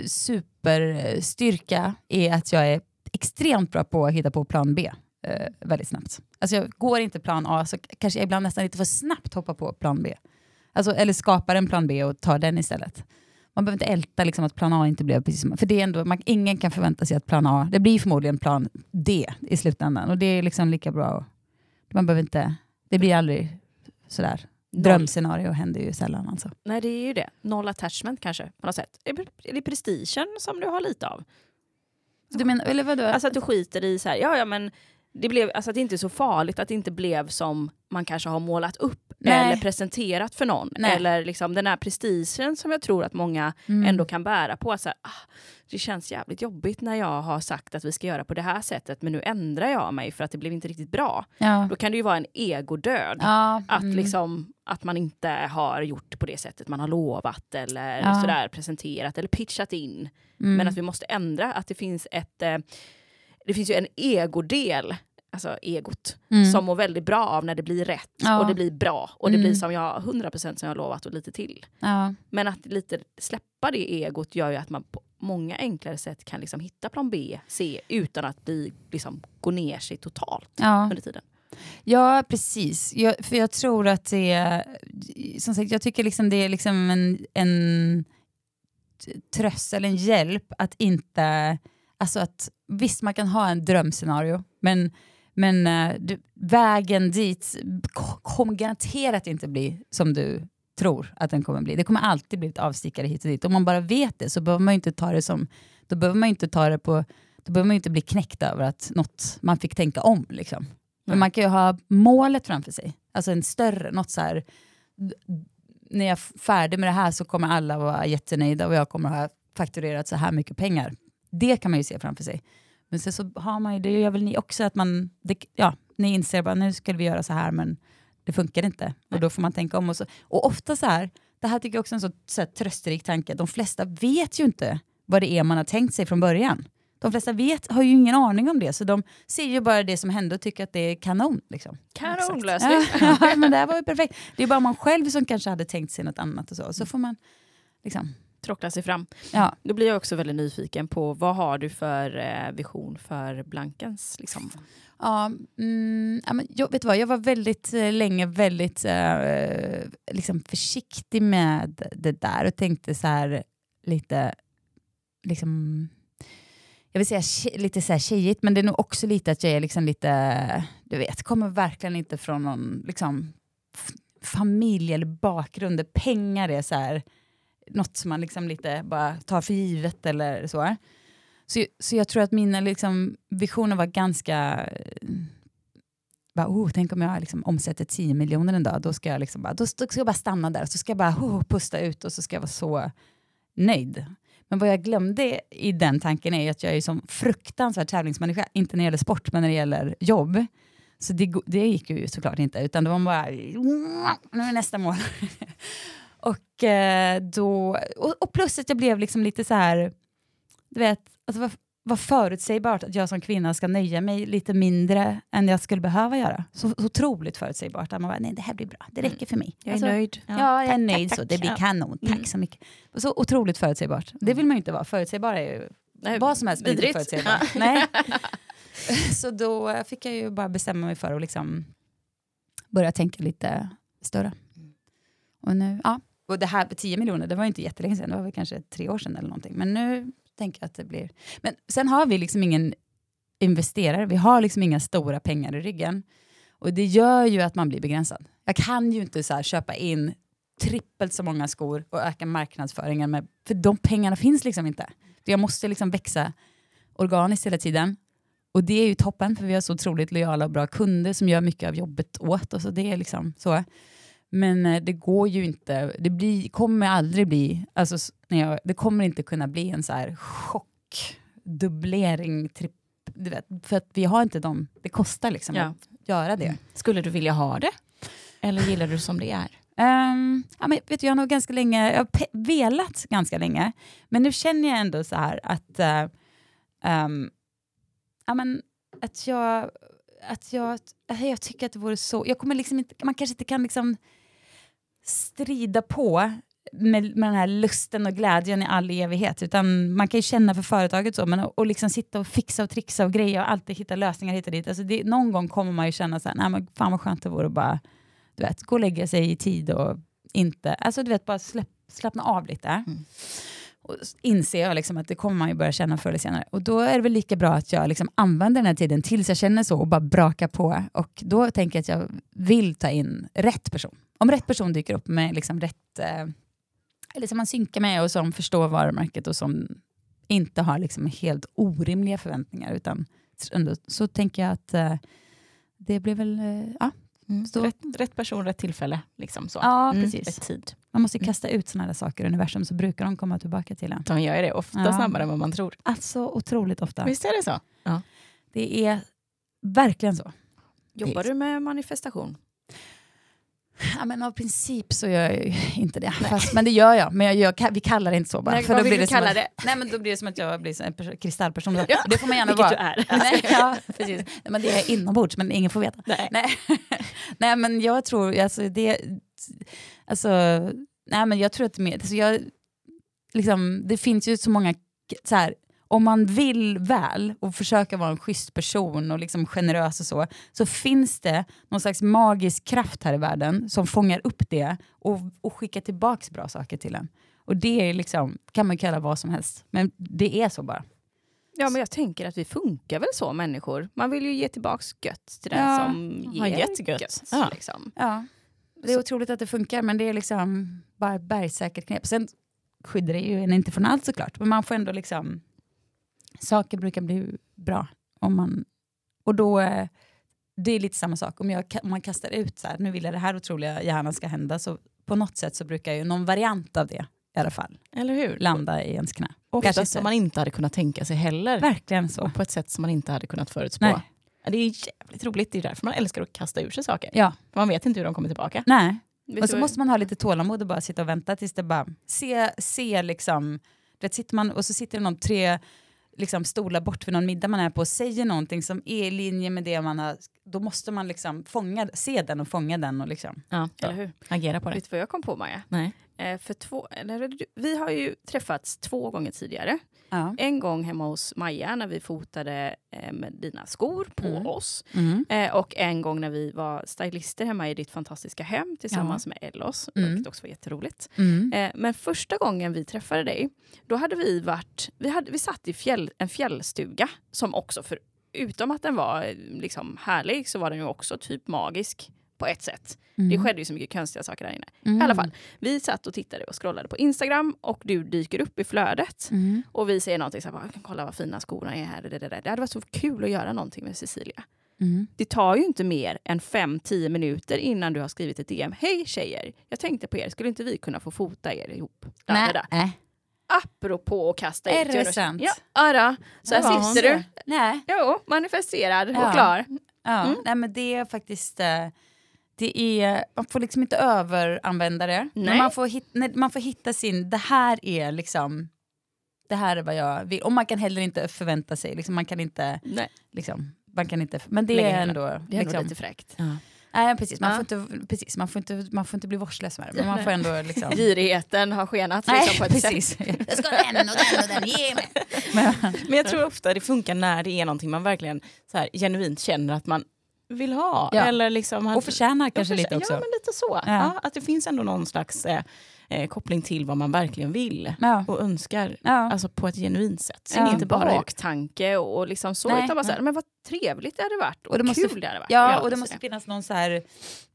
superstyrka är att jag är extremt bra på att hitta på plan B eh, väldigt snabbt. Alltså jag går inte plan A så kanske jag ibland nästan lite för snabbt hoppar på plan B. Alltså, eller skapar en plan B och tar den istället. Man behöver inte älta liksom att plan A inte blev precis som... För det är ändå, man, ingen kan förvänta sig att plan A... Det blir förmodligen plan D i slutändan. Och det är liksom lika bra. Man behöver inte... Det blir aldrig sådär. Noll. Drömscenario händer ju sällan alltså. Nej, det är ju det. Noll attachment kanske på något sätt. Är det prestigen som du har lite av? Du menar, eller vadå? Alltså att du skiter i så här... Ja, ja, men... Det blev, alltså att det inte är så farligt att det inte blev som man kanske har målat upp. Nej. Eller presenterat för någon. Nej. Eller liksom den här prestigen som jag tror att många mm. ändå kan bära på. Så här, ah, det känns jävligt jobbigt när jag har sagt att vi ska göra på det här sättet. Men nu ändrar jag mig för att det blev inte riktigt bra. Ja. Då kan det ju vara en egodöd. Ja. Att, mm. liksom, att man inte har gjort på det sättet man har lovat. Eller ja. sådär presenterat eller pitchat in. Mm. Men att vi måste ändra. Att det finns ett... Eh, Det finns ju en egodel, alltså egot, mm. som mår väldigt bra av när det blir rätt. Ja. Och det blir bra. Och det mm. blir som jag, hundra procent som jag har lovat och lite till. Ja. Men att lite släppa det egot gör ju att man på många enklare sätt kan liksom hitta plan B, C, utan att bli, liksom, gå ner sig totalt ja. under tiden. Ja, precis. Jag, för jag tror att det är, som sagt, jag tycker liksom det är liksom en... en tröst eller en hjälp att inte, alltså att visst man kan ha en drömscenario, men men uh, du, vägen dit kommer garanterat inte bli som du tror att den kommer bli. Det kommer alltid bli ett avstickare hit och dit. Om man bara vet det så behöver man inte ta det som, då behöver man inte ta det på, då behöver man inte bli knäckt över att något man fick tänka om liksom. Men man kan ju ha målet framför sig. Alltså en större, något så här, när jag är färdig med det här så kommer alla vara jättenöjda och jag kommer ha fakturerat så här mycket pengar. Det kan man ju se framför sig. Men sen så har man ju, det gör väl ni också att man, det, ja, ni inser bara nu ska vi göra så här men det funkar inte. Nej. Och då får man tänka om. Och, så. Och ofta så här, det här tycker jag också är en så, så här, trösterik tanke. De flesta vet ju inte vad det är man har tänkt sig från början. De flesta vet, har ju ingen aning om det. Så de ser ju bara det som hände och tycker att det är kanon. Liksom. Kanonlösning. Ja, ja, men det här var ju perfekt. Det är bara man själv som kanske hade tänkt sig något annat. Och så, så får man liksom tråckla sig fram. Ja. Då blir jag också väldigt nyfiken på vad har du för eh, vision för Blankens liksom? Ja, mm, ja men jag vet du vad, jag var väldigt eh, länge väldigt eh, liksom försiktig med det där och tänkte så här lite liksom, jag vill säga tje, lite så här tjejigt, men det är nog också lite att jag är liksom lite, du vet, kommer verkligen inte från någon liksom f- familj eller bakgrund där pengar är så här något som man liksom lite bara tar för givet eller så. Så, så jag tror att mina liksom, visioner var ganska bara, oh, tänk om jag liksom omsätter tio miljoner en dag, då ska jag liksom bara, då ska jag bara stanna där och så ska jag bara oh, pusta ut och så ska jag vara så nöjd. Men vad jag glömde i den tanken är att jag är som fruktansvärd tävlingsmänniska, inte när det gäller sport men när det gäller jobb. Så det, det gick ju såklart inte, utan det var bara nu är nästa mål. och då och, och plus att jag blev liksom lite så här, du vet, alltså vad, vad förutsägbart att jag som kvinna ska nöja mig lite mindre än jag skulle behöva göra. Så, så otroligt förutsägbart att man bara, nej det här blir bra, det räcker för mig. Jag är alltså, nöjd. Ja, ja jag är tack, nöjd tack, så, det blir ja. kanon, tack Mm. så mycket. Så otroligt förutsägbart. Det vill man ju inte vara, förutsägbara är ju Nej, vad som helst blir vidrigt. förutsägbart. Nej. Så då fick jag ju bara bestämma mig för att liksom börja tänka lite större. Och nu, ja. Och det här på tio miljoner, det var ju inte jättelänge sedan, det var väl kanske tre år sedan eller någonting. Men nu tänker jag att det blir... Men sen har vi liksom ingen investerare, vi har liksom inga stora pengar i ryggen. Och det gör ju att man blir begränsad. Jag kan ju inte så här köpa in trippelt så många skor och öka marknadsföringen med, för de pengarna finns liksom inte. Jag måste liksom växa organiskt hela tiden. Och det är ju toppen, för vi har så otroligt lojala och bra kunder som gör mycket av jobbet åt oss. Och det är liksom så. Men det går ju inte, det blir, kommer aldrig bli, alltså, när jag, det kommer inte kunna bli en så här chock, dubblering, tripp, du vet, för att vi har inte dem, det kostar liksom Ja. att göra det. Skulle du vilja ha det? Eller gillar du som det är? Um, ja, men vet du, jag har nog ganska länge, jag har pe- velat ganska länge, men nu känner jag ändå så här att, uh, um, ja, men, att jag, att jag, jag tycker att det vore så, jag kommer liksom inte, man kanske inte kan liksom strida på med, med den här lusten och glädjen i all evighet, utan man kan ju känna för företaget så, men och, och liksom sitta och fixa och trixa och grejer och alltid hitta lösningar hit och dit. Alltså det, någon gång kommer man ju känna så här, nej men fan vad skönt det vore att bara, du vet, gå och lägga sig i tid och inte, alltså du vet, bara släpp, slappna av lite. Mm. Och inser jag liksom att det kommer man ju börja känna förr eller senare. Och då är det väl lika bra att jag liksom använder den här tiden tills jag känner så och bara braka på. Och då tänker jag att jag vill ta in rätt person. Om rätt person dyker upp med liksom rätt, eh, eller som man synkar med och som förstår varumärket och som inte har liksom helt orimliga förväntningar, utan ändå, så tänker jag att eh, det blir väl, eh, ja. Mm. Rätt, rätt person, rätt tillfälle. Liksom så. Ja, mm. precis. Rätt tid. Man måste kasta ut såna här saker i universum, så brukar de komma tillbaka till en. De gör det ofta ja. snabbare än vad man tror. Alltså otroligt ofta. Visst är det så? Ja. Det är verkligen så. Jobbar du med manifestation? Ja, men av princip så gör jag ju inte det. Fast, men det gör jag. Men jag gör, vi kallar det inte så bara. Nej, för vad då vill blir du det kalla som det? Att, nej, men då blir det som att jag blir en pers- kristallperson. Ja, det får man gärna vilket vara. du är. Nej, ja, precis. Nej, men det är inombords, men ingen får veta. Nej. Nej, nej men jag tror, alltså det, alltså, nej men jag tror att det, med, alltså jag, liksom, det finns ju så många, så här, om man vill väl och försöka vara en schysst person och liksom generös och så, så finns det någon slags magisk kraft här i världen som fångar upp det och, och skickar tillbaks bra saker till en. Och det är liksom, kan man kalla vad som helst. Men det är så bara. Ja, men jag tänker att vi funkar väl så, människor. Man vill ju ge tillbaks gött till den Ja, som har ger gett gött. gött. Ja. Liksom. Ja, det är otroligt att det funkar, men det är liksom bara bergsäkert knep. Sen skyddar det ju en inte från allt såklart, men man får ändå liksom, saker brukar bli bra om man, och då eh, det är lite samma sak. Om, jag, om man kastar ut så här, nu vill jag det här otroliga gärna ska hända, så på något sätt så brukar ju någon variant av det i alla fall Eller hur? landa i ens knä. Oftast Kanske som inte. man inte hade kunnat tänka sig heller. Verkligen så. Och på ett sätt som man inte hade kunnat förutspå. Nej. Ja, det är jävligt roligt, det är därför man älskar att kasta ur sig saker. Ja, För man vet inte hur de kommer tillbaka. nej. Vet Och så du- måste man ha lite tålamod och bara sitta och vänta tills det bara se, se liksom, vet, sitter man, och så sitter det någon tre liksom, stolar bort vid någon middag man är på och säger någonting som är i linje med det man har, då måste man liksom fånga, se den och fånga den och liksom. Ja, Eller hur? agera på det. Vet du vad jag kom på, Maja? Nej. Eh, för två, eller, vi har ju träffats två gånger tidigare. Ja. En gång hemma hos Maja när vi fotade eh, med dina skor på Mm. oss. Mm. Eh, och en gång när vi var stylister hemma i ditt fantastiska hem tillsammans med Ellos. Mm. Vilket också var jätteroligt. Mm. Eh, men första gången vi träffade dig, då hade vi varit, vi, hade, vi satt i fjäll, en fjällstuga som också, för, utom att den var eh, liksom härlig, så var den ju också typ magisk på ett sätt. Mm. Det skedde ju så mycket konstiga saker där inne. Mm. I alla fall, vi satt och tittade och scrollade på Instagram och du dyker upp i flödet. Mm. Och vi säger någonting så här, kolla vad fina skorna är här. Det, det, det. det hade varit så kul att göra någonting med Cecilia. Mm. Det tar ju inte mer än fem till tio minuter innan du har skrivit ett D M. Hej tjejer, jag tänkte på er, skulle inte vi kunna få fota er ihop? Där, Nej. där, där. Äh. Apropå att kasta Är ut. det sant? Ja, ara. Så här Ja, sitter du. Nej. Jo, manifesterad Ja. och klar. Ja, Mm. nej men det är faktiskt, eh, det är, man får liksom inte överanvända det. Men Nej. man får, hit, nej, man får hitta sin, det här är liksom, det här är vad jag vill. Och man kan heller inte förvänta sig, liksom, man kan inte, Nej, liksom, man kan inte, men det Lägga är hela- ändå, det är liksom, ändå lite fräckt. Ja. nej, precis, man, Ja. får inte, precis man, får inte, man får inte bli vårdslös med det, men man får ändå liksom, Girigheten har skenat nej, liksom, på ett precis. sätt. Jag ska den och den och den, ge mig. Men, Men jag tror ofta det funkar när det är någonting man verkligen så här, genuint känner att man vill ha. Ja. Eller liksom, och förtjänar kanske Ja, lite också. Ja, men lite så. Ja. Ja, att det finns ändå någon slags eh, eh, koppling till vad man verkligen vill Ja. och önskar. Ja. Alltså på ett genuint sätt. Så Ja. det är inte bara baktanke och, och liksom så. Nej. Utan bara så här, men vad trevligt det hade varit. Och, Och det måste- kul det hade varit. Ja, att och det göra måste så finnas någon så här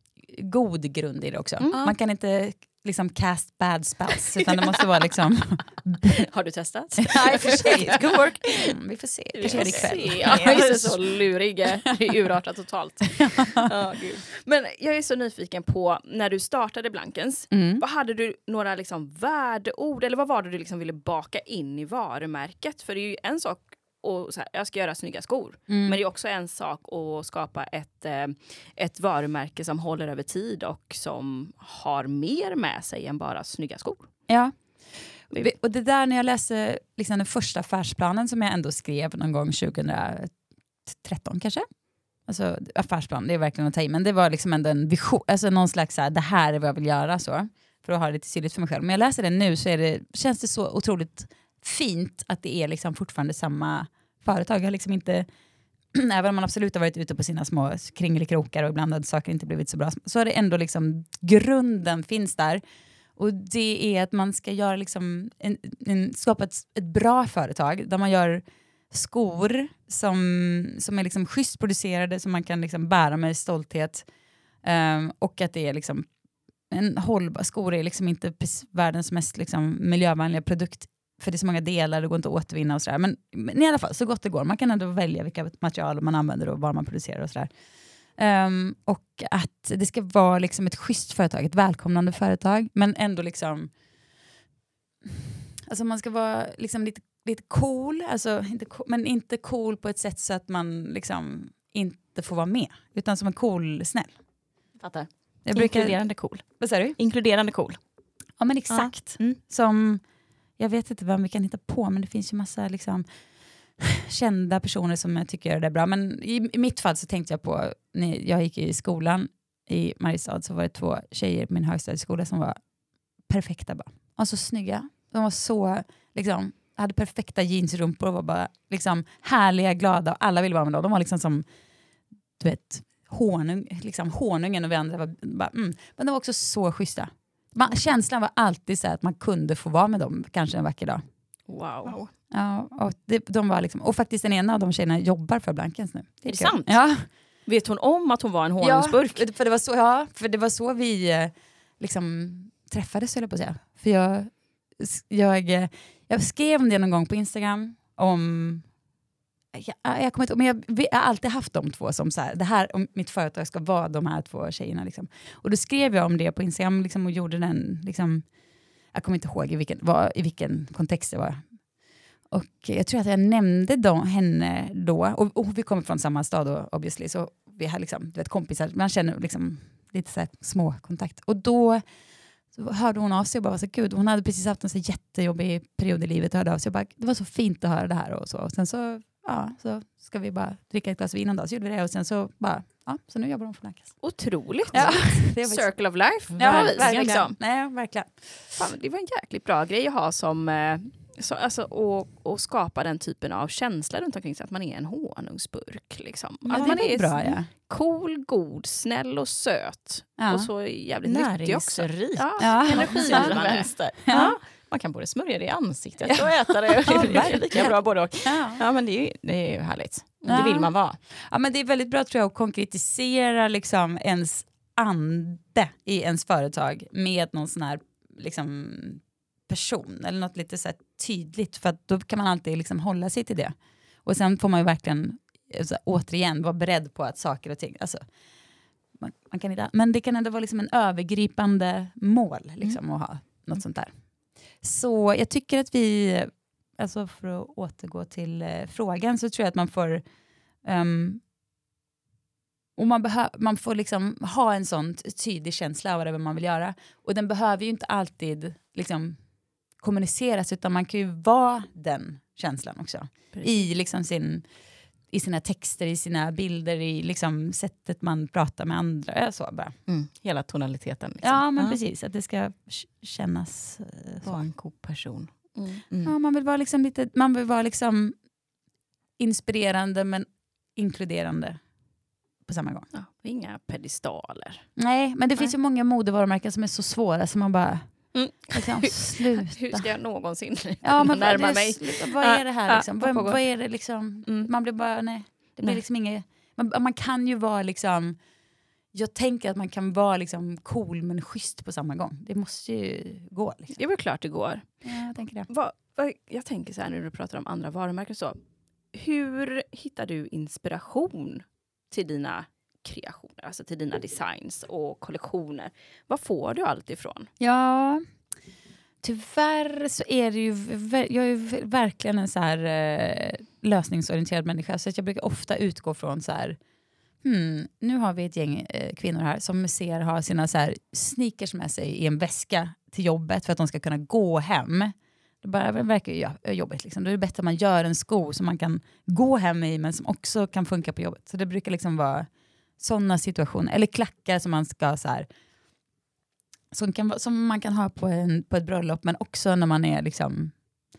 god grund i det också. Mm. Man kan inte liksom cast bad spells, utan det måste vara liksom... Har du testat? Nej, för sig. Good work. Mm, vi får se. Kanske Vi blir får ikväll. se. Ja, jag är så lurig. Det är urartat totalt. Ja, gud. Men jag är så nyfiken på, när du startade Blankens, Mm. vad hade du några liksom värdeord, eller vad var det du liksom ville baka in i varumärket? För det är ju en sak och så här, jag ska göra snygga skor. Mm. Men det är också en sak att skapa ett, eh, ett varumärke som håller över tid och som har mer med sig än bara snygga skor. Ja. Vi- Och det där när jag läste liksom den första affärsplanen som jag ändå skrev någon gång tjugohundratretton kanske. Alltså affärsplan, det är verkligen att ta i, men det var liksom ändå en vision, alltså någon slags så här, det här är vad jag vill göra så. För att ha det lite syrligt för mig själv. Men jag läser det nu så är det, känns det så otroligt fint att det är liksom fortfarande samma företag. Jag har liksom inte, även om man absolut har varit ute på sina små kringelikrokar och ibland har saker inte blivit så bra, så är det ändå liksom, grunden finns där. Och det är att man ska göra liksom en, en, skapa ett, ett bra företag där man gör skor som, som är liksom schysst producerade, som man kan liksom bära med stolthet. Um, och att det är liksom en hållbar, skor är liksom inte världens mest liksom miljövänliga produkt, för det är så många delar, det går inte att återvinna och sådär. Men, men i alla fall, så gott det går. Man kan ändå välja vilka material man använder och var man producerar och sådär. Um, och att det ska vara liksom ett schysst företag, ett välkomnande företag, men ändå liksom, alltså man ska vara liksom lite, lite cool, alltså inte cool, men inte cool på ett sätt så att man liksom inte får vara med, utan som en cool snäll. Fattar. Jag brukar, Inkluderande cool. vad säger du? Inkluderande cool. Ja, men exakt. Ja. Mm. Som, jag vet inte vem vi kan hitta på, men det finns ju massa liksom kända personer som jag tycker gör det bra. Men i, i mitt fall så tänkte jag på, när jag gick i skolan i Mariestad, så var det två tjejer på min högstadieskola som var perfekta bara. Och så snygga. De var så, liksom, hade perfekta jeansrumpor och var bara liksom härliga, glada, och alla ville vara med dem. De var liksom som, du vet, honung, liksom honungen, och vi andra var bara, mm. Men de var också så schyssta. Man, känslan var alltid så att man kunde få vara med dem kanske en vacker dag. Wow. Ja, och, det, de var liksom, och faktiskt den ena av de tjejerna jobbar för Blankens nu. Det är det kul. sant? Ja. Vet hon om att hon var en honungsburk? Ja, för det var så, ja, för det var så vi eh, liksom träffades, eller på att säga. För jag, jag, eh, jag skrev om det någon gång på Instagram om... Jag, jag, kommer inte, men jag, vi, jag har alltid haft de två som så här, det här, om mitt företag ska vara de här två tjejerna. Liksom. Och då skrev jag om det på Instagram liksom, och gjorde den... Liksom, jag kommer inte ihåg i vilken, var, i vilken kontext det var. Och jag tror att jag nämnde då, henne då. Och, och vi kommer från samma stad då, obviously. Så vi har liksom, du vet, kompisar. Man känner liksom lite så här små kontakt. Och då så hörde hon av sig och bara var så gud. Hon hade precis haft en så jättejobbig period i livet och hörde av sig och bara, det var så fint att höra det här och så. Och sen så, ja, så ska vi bara dricka ett glas vin en dag. Så gjorde vi det och sen så bara, ja, så nu jobbar hon för Blankens. Otroligt. Ja, det var Circle of life. ja, verkligen. Liksom. Nej, verkligen. Fan, det var en jäkligt bra grej att ha som... Eh, så, alltså, och, och skapa den typen av känsla runt omkring sig. Att man är en honungsburk. Liksom. Ja, att det man är är bra, ja. Cool, god, snäll och söt. Ja. Och så jävligt nyttig också. Näringsrik. Ja, Ja. energigivande. Vänster. Ja. Ja. Man kan både smörja det i ansiktet och äta det. Ja, Det är lika bra både och. Ja. Ja, men det är ju, det är ju härligt. Ja. Det vill man vara. Ja, men det är väldigt bra, tror jag, att konkretisera liksom ens ande i ens företag med någon sån här liksom, person eller något lite så här tydligt, för att då kan man alltid liksom hålla sig till det. Och sen får man ju verkligen alltså, återigen vara beredd på att saker och ting, alltså, man, man kan inte, men det kan ändå vara liksom en övergripande mål liksom, mm. att ha något mm. sånt där. Så jag tycker att vi, alltså för att återgå till eh, frågan, så tror jag att man får um, och man, behö- man får liksom ha en sån tydlig känsla av vad man vill göra. Och den behöver ju inte alltid liksom kommuniceras, utan man kan ju vara den känslan också. Precis. I liksom sin, i sina texter, i sina bilder, i liksom sättet man pratar med andra. Så bara. Mm. Hela tonaliteten. Liksom. Ja, men ja. precis. Att det ska kännas uh, så. Vara en god person. Mm. Mm. Ja, man vill vara liksom lite, man vill vara liksom inspirerande men inkluderande på samma gång. Ja, inga pedestaler. Nej, men det Nej. finns ju många modevarumärken som är så svåra som man bara Mm. liksom, sluta. Hur ska jag någonsin Ja, men närma det, mig? Vad är det här liksom? Ja, Vad, vad är det liksom? Mm. Man blir bara, nej. Det blir Nej. liksom inget, man, man kan ju vara liksom, jag tänker att man kan vara liksom cool men schysst på samma gång. Det måste ju gå. Liksom. Det är väl klart det går. Ja, jag tänker det. Vad, vad, jag tänker så här när du pratar om andra varumärken så. Hur hittar du inspiration till dina kreationer, alltså till dina designs och kollektioner? Vad får du allt ifrån? Ja, tyvärr så är det ju, jag är ju verkligen en så här eh, lösningsorienterad människa, så att jag brukar ofta utgå från så här, hmm, nu har vi ett gäng eh, kvinnor här som ser har sina så här sneakers med sig i en väska till jobbet för att de ska kunna gå hem. Det bara det verkar ju jobbigt liksom. Då är det bättre att man gör en sko som man kan gå hem i men som också kan funka på jobbet. Så det brukar liksom vara sådana situationer. Eller klackar som man ska så här, som, kan, som man kan ha på, en, på ett bröllop, men också när man är liksom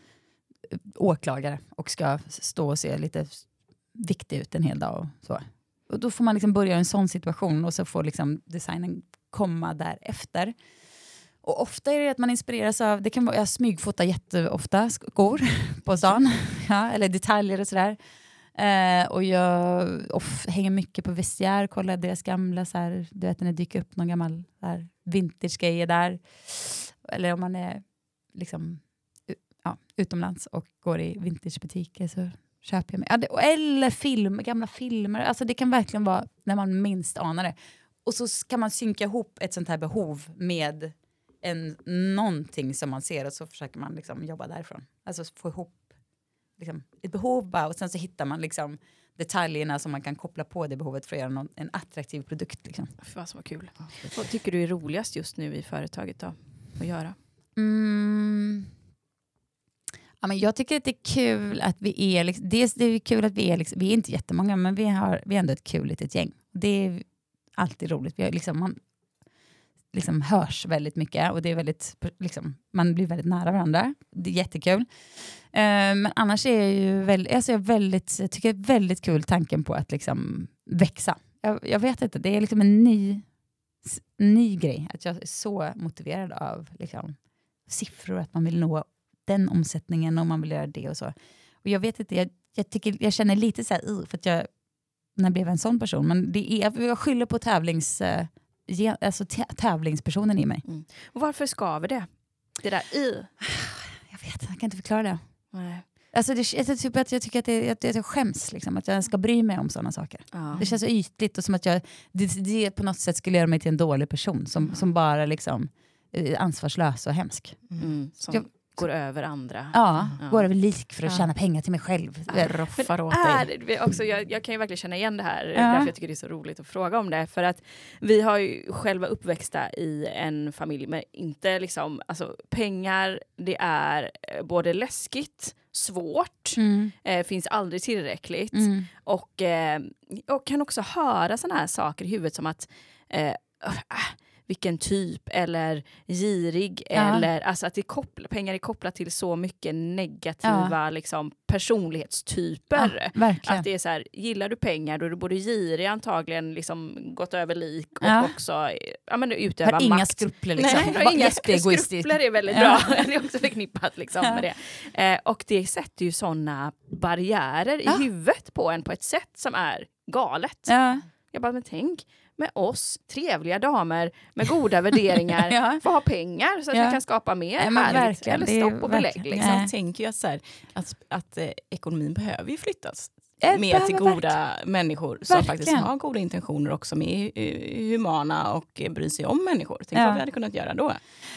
åklagare och ska stå och se lite viktig ut en hel dag och så. Och då får man liksom börja i en sån situation och så får liksom designen komma därefter. Och ofta är det att man inspireras av, det kan vara, jag smygfotar jätteofta skor på stan, ja, eller detaljer och sådär. Eh, och jag off, hänger mycket på vestiär, kollar deras gamla så här, du vet när det dyker upp någon gammal så här, vintage-grejer där. Eller om man är liksom ja, utomlands och går i vintagebutiker så köper jag mig. Ja, det, eller film, gamla filmer. Alltså det kan verkligen vara när man minst anar det. Och så kan man synka ihop ett sånt här behov med en, någonting som man ser och så försöker man liksom jobba därifrån. Alltså få ihop liksom, ett behov bara, och sen så hittar man liksom detaljerna som man kan koppla på det behovet för att göra någon, en attraktiv produkt. Liksom. Vad som var kul. Vad tycker du är roligast just nu i företaget då, att göra? Mm. Ja, men jag tycker att det är kul att vi är liksom, dels det är kul att vi är liksom, vi är inte jättemånga, men vi har vi är ändå ett kul litet gäng. Det är alltid roligt. Vi har liksom, man liksom hörs väldigt mycket och det är väldigt liksom, man blir väldigt nära varandra. Det är jättekul. Uh, men annars är jag ju väldigt, alltså jag är väldigt, jag tycker det är väldigt kul tanken på att liksom växa. Jag, jag vet inte, det är liksom en ny s- ny grej. Att jag är så motiverad av liksom, siffror. Att man vill nå den omsättningen och man vill göra det och så. Och jag vet inte, jag, jag, tycker, jag känner lite så här i för att jag när jag blev en sån person. Men det är, jag skyller på tävlings, eh, ge- alltså tä- tävlingspersonen i mig. Mm. Och varför skaver det? Det där i? Jag vet, jag kan inte förklara det. Nej. Alltså det, jag, typ att jag tycker att, det, att jag skäms liksom, att jag ska bry mig om sådana saker. Ja. Det känns så ytligt och som att jag, det, det på något sätt skulle göra mig till en dålig person som, Mm. som bara liksom eh, ansvarslös och hemsk. Mm. Som Jag- går över andra. Ja, Ja. går över lik för att Ja. tjäna pengar till mig själv. Roffar åt Är, dig. det- också, jag, jag kan ju verkligen känna igen det här, Ja. därför jag tycker det är så roligt att fråga om det. För att vi har ju själva uppväxta i en familj med inte liksom, alltså pengar, det är eh, både läskigt, svårt, Mm. eh, finns aldrig tillräckligt. Mm. Och, eh, och kan också höra såna här saker i huvudet som att eh, äh, vilken typ, eller girig, Ja. eller alltså att det är koppla, pengar är kopplat till så mycket negativa liksom, personlighetstyper. Ja, verkligen. Att det är så här, gillar du pengar då är du både girig, antagligen liksom gått över lik och Ja. också ja, men utöva Har inga makt. skrupler liksom. Nej, Bara har inga jätteegoistisk. skrupler är väldigt Ja. bra. Det är också förknippat liksom Ja. med det. Eh, och det sätter ju såna barriärer Ja. i huvudet på en på ett sätt som är galet. Ja. Jag bara, men tänk med oss trevliga damer med goda värderingar Ja. får ha pengar så att Ja. vi kan skapa mer Ja, men härligt. verkligen, Eller det är stopp och belägg. verkligen- Liksom. Nej. Jag tänker ju att, så här, att, att eh, ekonomin behöver ju flyttas Eh, mer till behöver goda människor som Verkligen. faktiskt har goda intentioner också, med eh, humana och eh, bryr sig om människor. Tänk Ja. vad vi hade kunnat göra då.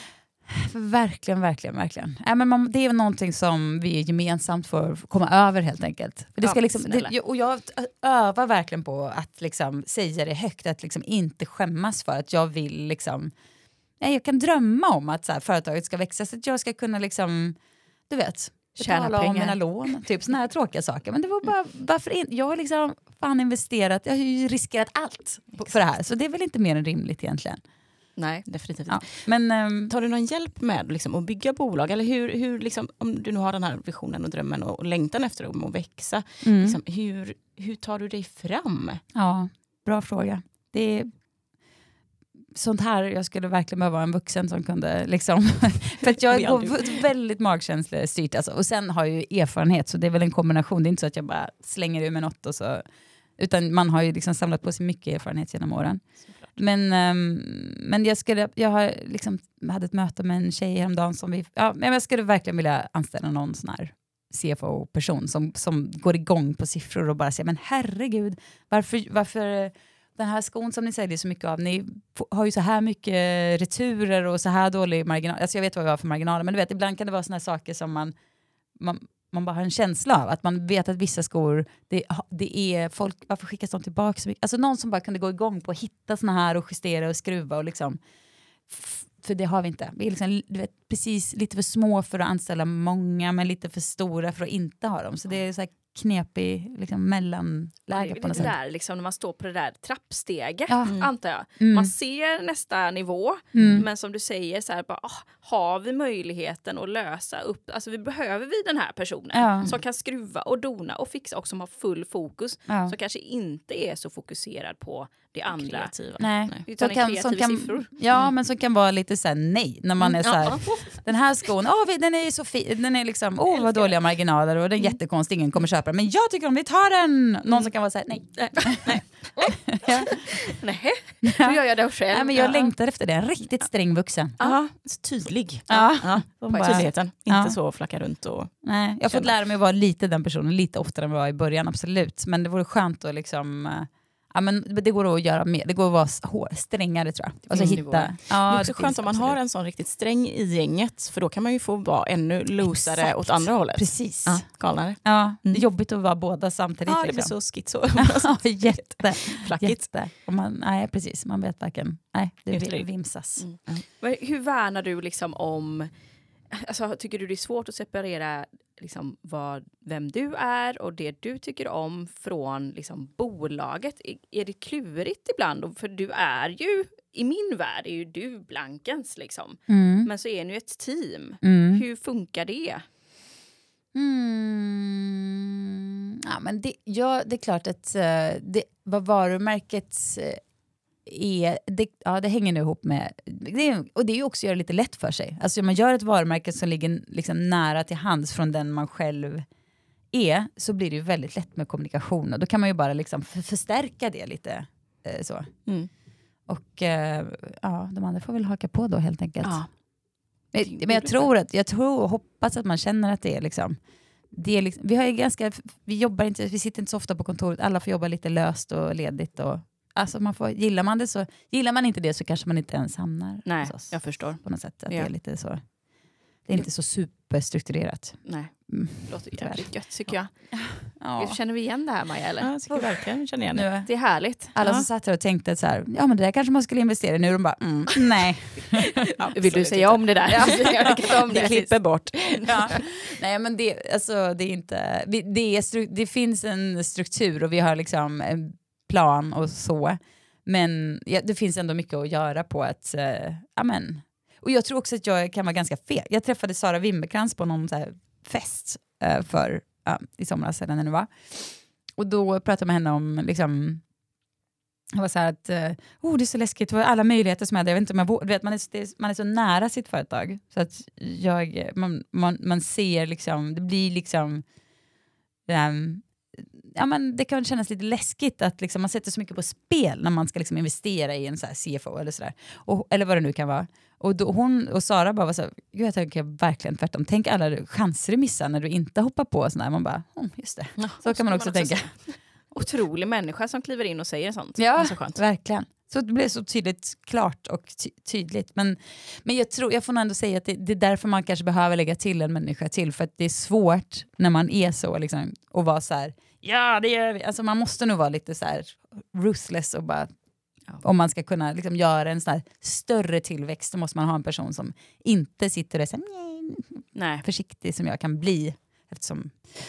Verkligen, verkligen, verkligen. Äh, men man, det är någonting som vi gemensamt får komma över helt enkelt. För det ska Ja, liksom, snälla. det, och jag övar verkligen på att liksom säga det högt, att liksom inte skämmas för att jag vill liksom, ja, jag kan drömma om att så här, företaget ska växa så att jag ska kunna liksom, du vet, Tjäna betala av pengar. mina lån, typ såna här tråkiga saker. Men det var bara, varför in, jag har liksom fan investerat, jag har ju riskerat allt på, för det här, så det är väl inte mer än rimligt egentligen. Nej. Definitivt. Ja. Men ehm, Tar du någon hjälp med liksom, att bygga bolag? Eller hur, hur liksom, om du nu har den här visionen och drömmen och längtan efter att växa, mm. liksom, hur, hur tar du dig fram? Ja, bra fråga. Det är sånt här, jag skulle verkligen behöva vara en vuxen som kunde liksom, för att jag Vi går aldrig. v- väldigt magkänslestyrt alltså. Och sen har jag ju erfarenhet, så det är väl en kombination, det är inte så att jag bara slänger ur med något och så, utan man har ju liksom samlat på sig mycket erfarenhet genom åren. Men, ehm, men jag, skulle, jag har liksom, hade ett möte med en tjej häromdagen som vi, ja, men jag skulle verkligen vilja anställa någon sån här C F O-person som, som går igång på siffror och bara säger, men herregud, varför, varför den här skon som ni säljer så mycket av, ni har ju så här mycket returer och så här dålig marginal. Alltså jag vet vad vi har för marginaler, men du vet, ibland kan det vara såna här saker som man, man, man bara har en känsla av. Att man vet att vissa skor, det, det är folk, varför skickas de tillbaka så mycket? Alltså någon som bara kunde gå igång på att hitta såna här och justera och skruva och liksom, f- för det har vi inte. Vi är liksom, du vet, precis lite för små för att anställa många, men lite för stora för att inte ha dem. Så det är så här knepig liksom, mellanläge Det på är något det sätt. där liksom, när man står på det där trappsteget, Ja. antar jag. Mm. Man ser nästa nivå, Mm. men som du säger, så här, bara, ah, har vi möjligheten att lösa upp, alltså vi behöver vi den här personen Ja. som kan skruva och dona och fixa och som har full fokus, Ja. som kanske inte är så fokuserad på det andra. Kreativa. Nej. Utan Som en kan, som kreativ kan, siffror. ja, Mm. men som kan vara lite så här nej. När man är så här, Ja. den här skon, åh, vi- den är så fin, den är liksom, åh vad dåliga marginaler och den är jättekonstig, ingen kommer köpa den. Men jag tycker om vi tar den. Någon som kan vara så här, nej. ja. Nej, då gör jag det själv. Nej, men jag Ja. längtar efter det, en riktigt sträng vuxen. Ja, så tydlig. Ja. Ja. Som bara- Tydligheten, inte Ja. så flacka runt och... Nej, jag har fått Känna. lära mig att vara lite den personen, lite oftare än vad jag var i början, absolut. Men det vore skönt att liksom, eh, ja, men det går att göra mer, det går att vara s- hår, strängare tror jag. Alltså finns hitta. nivåer. Ja, det är också det skönt finns om man absolut. har en sån riktigt sträng i gänget, för då kan man ju få vara ännu loosare Exakt. åt andra hållet. Precis. Ja, galnare. Ja, det är Mm. jobbigt att vara båda samtidigt. Ja, det blir liksom. så schizo. Ja, jätte, Flackigt. jätte. Och man, nej, precis. Man vet varken. Nej, det Inte vi- det. vimsas. Mm. Men hur värnar du liksom om, alltså, tycker du det är svårt att separera liksom vad, vem du är och det du tycker om från liksom bolaget? Är, är det klurigt ibland? Och för du är ju, i min värld är ju du Blankens liksom. Mm. Men så är ni ju ett team. Mm. Hur funkar det? Mm. Ja, men det, ja, det är klart att eh, det, vad varumärket eh, är, det, ja, det hänger nu ihop med, det, och det är ju också att göra det lite lätt för sig. Alltså om man gör ett varumärke som ligger liksom nära till hands från den man själv är, så blir det ju väldigt lätt med kommunikation. Och då kan man ju bara liksom för, förstärka det lite. Eh, så. Mm. Och eh, ja, de andra får väl haka på då helt enkelt. Ja. Men, men jag tror att, jag tror och hoppas att man känner att det är liksom, det är liksom, vi har ju ganska, vi jobbar inte, vi sitter inte så ofta på kontoret, alla får jobba lite löst och ledigt och alltså man får, gillar man det så, gillar man inte det så kanske man inte ens hamnar Nej, hos oss. jag förstår. På något sätt, att Ja. det är lite så, det är inte så superstrukturerat. Nej, Mm. det låter jävligt gött tycker jag. Ja. Känner vi igen det här, Maja? Eller? Ja, jag tycker verkligen känner igen det. Nu, Det är härligt. alla Ja. som satt här och tänkte så här, ja men det där kanske man skulle investera i nu, de bara, mm, nej. Vill du säga om det där? Ja. Jag kan ta om Vi det. klipper bort. Ja. Nej men det, alltså, det är inte, vi- det, är stru, det finns en struktur och vi har liksom en plan och så. Men ja, det finns ändå mycket att göra på att, uh, amen. Och jag tror också att jag kan vara ganska fel. Jag träffade Sara Wimmerkrans på någon så här fest uh, för, uh, i somras eller när det var. Och då pratade jag med henne om liksom, det var så här att, uh, oh det är så läskigt, det var alla möjligheter som jag hade. Jag vet inte om jag vå- du vet, man, är, det är, man är så nära sitt företag. Så att jag, man, man, man ser liksom, det blir liksom, um, ja, men det kan kännas lite läskigt att liksom, man sätter så mycket på spel när man ska liksom investera i en så här C F O eller sådär. Eller vad det nu kan vara. Och då, hon och Sara bara var så här, gud jag tänker verkligen tvärtom. Tänk alla chanser du missar när du inte hoppar på sådär. Man bara, mm, just det. Ja, Så kan man också tänka. säga. Otrolig människa som kliver in och säger sånt. Ja, Det är så skönt. verkligen. Så det blev så tydligt, klart och ty- tydligt. Men, men jag, tror, jag får nog ändå säga att det, det är därför man kanske behöver lägga till en människa till. För att det är svårt när man är så liksom, och vara så här, ja det gör vi. Alltså man måste nog vara lite så här ruthless och bara, ja. Om man ska kunna liksom göra en sån här större tillväxt så måste man ha en person som inte sitter och är så här, Nej. försiktig som jag kan bli. Eftersom,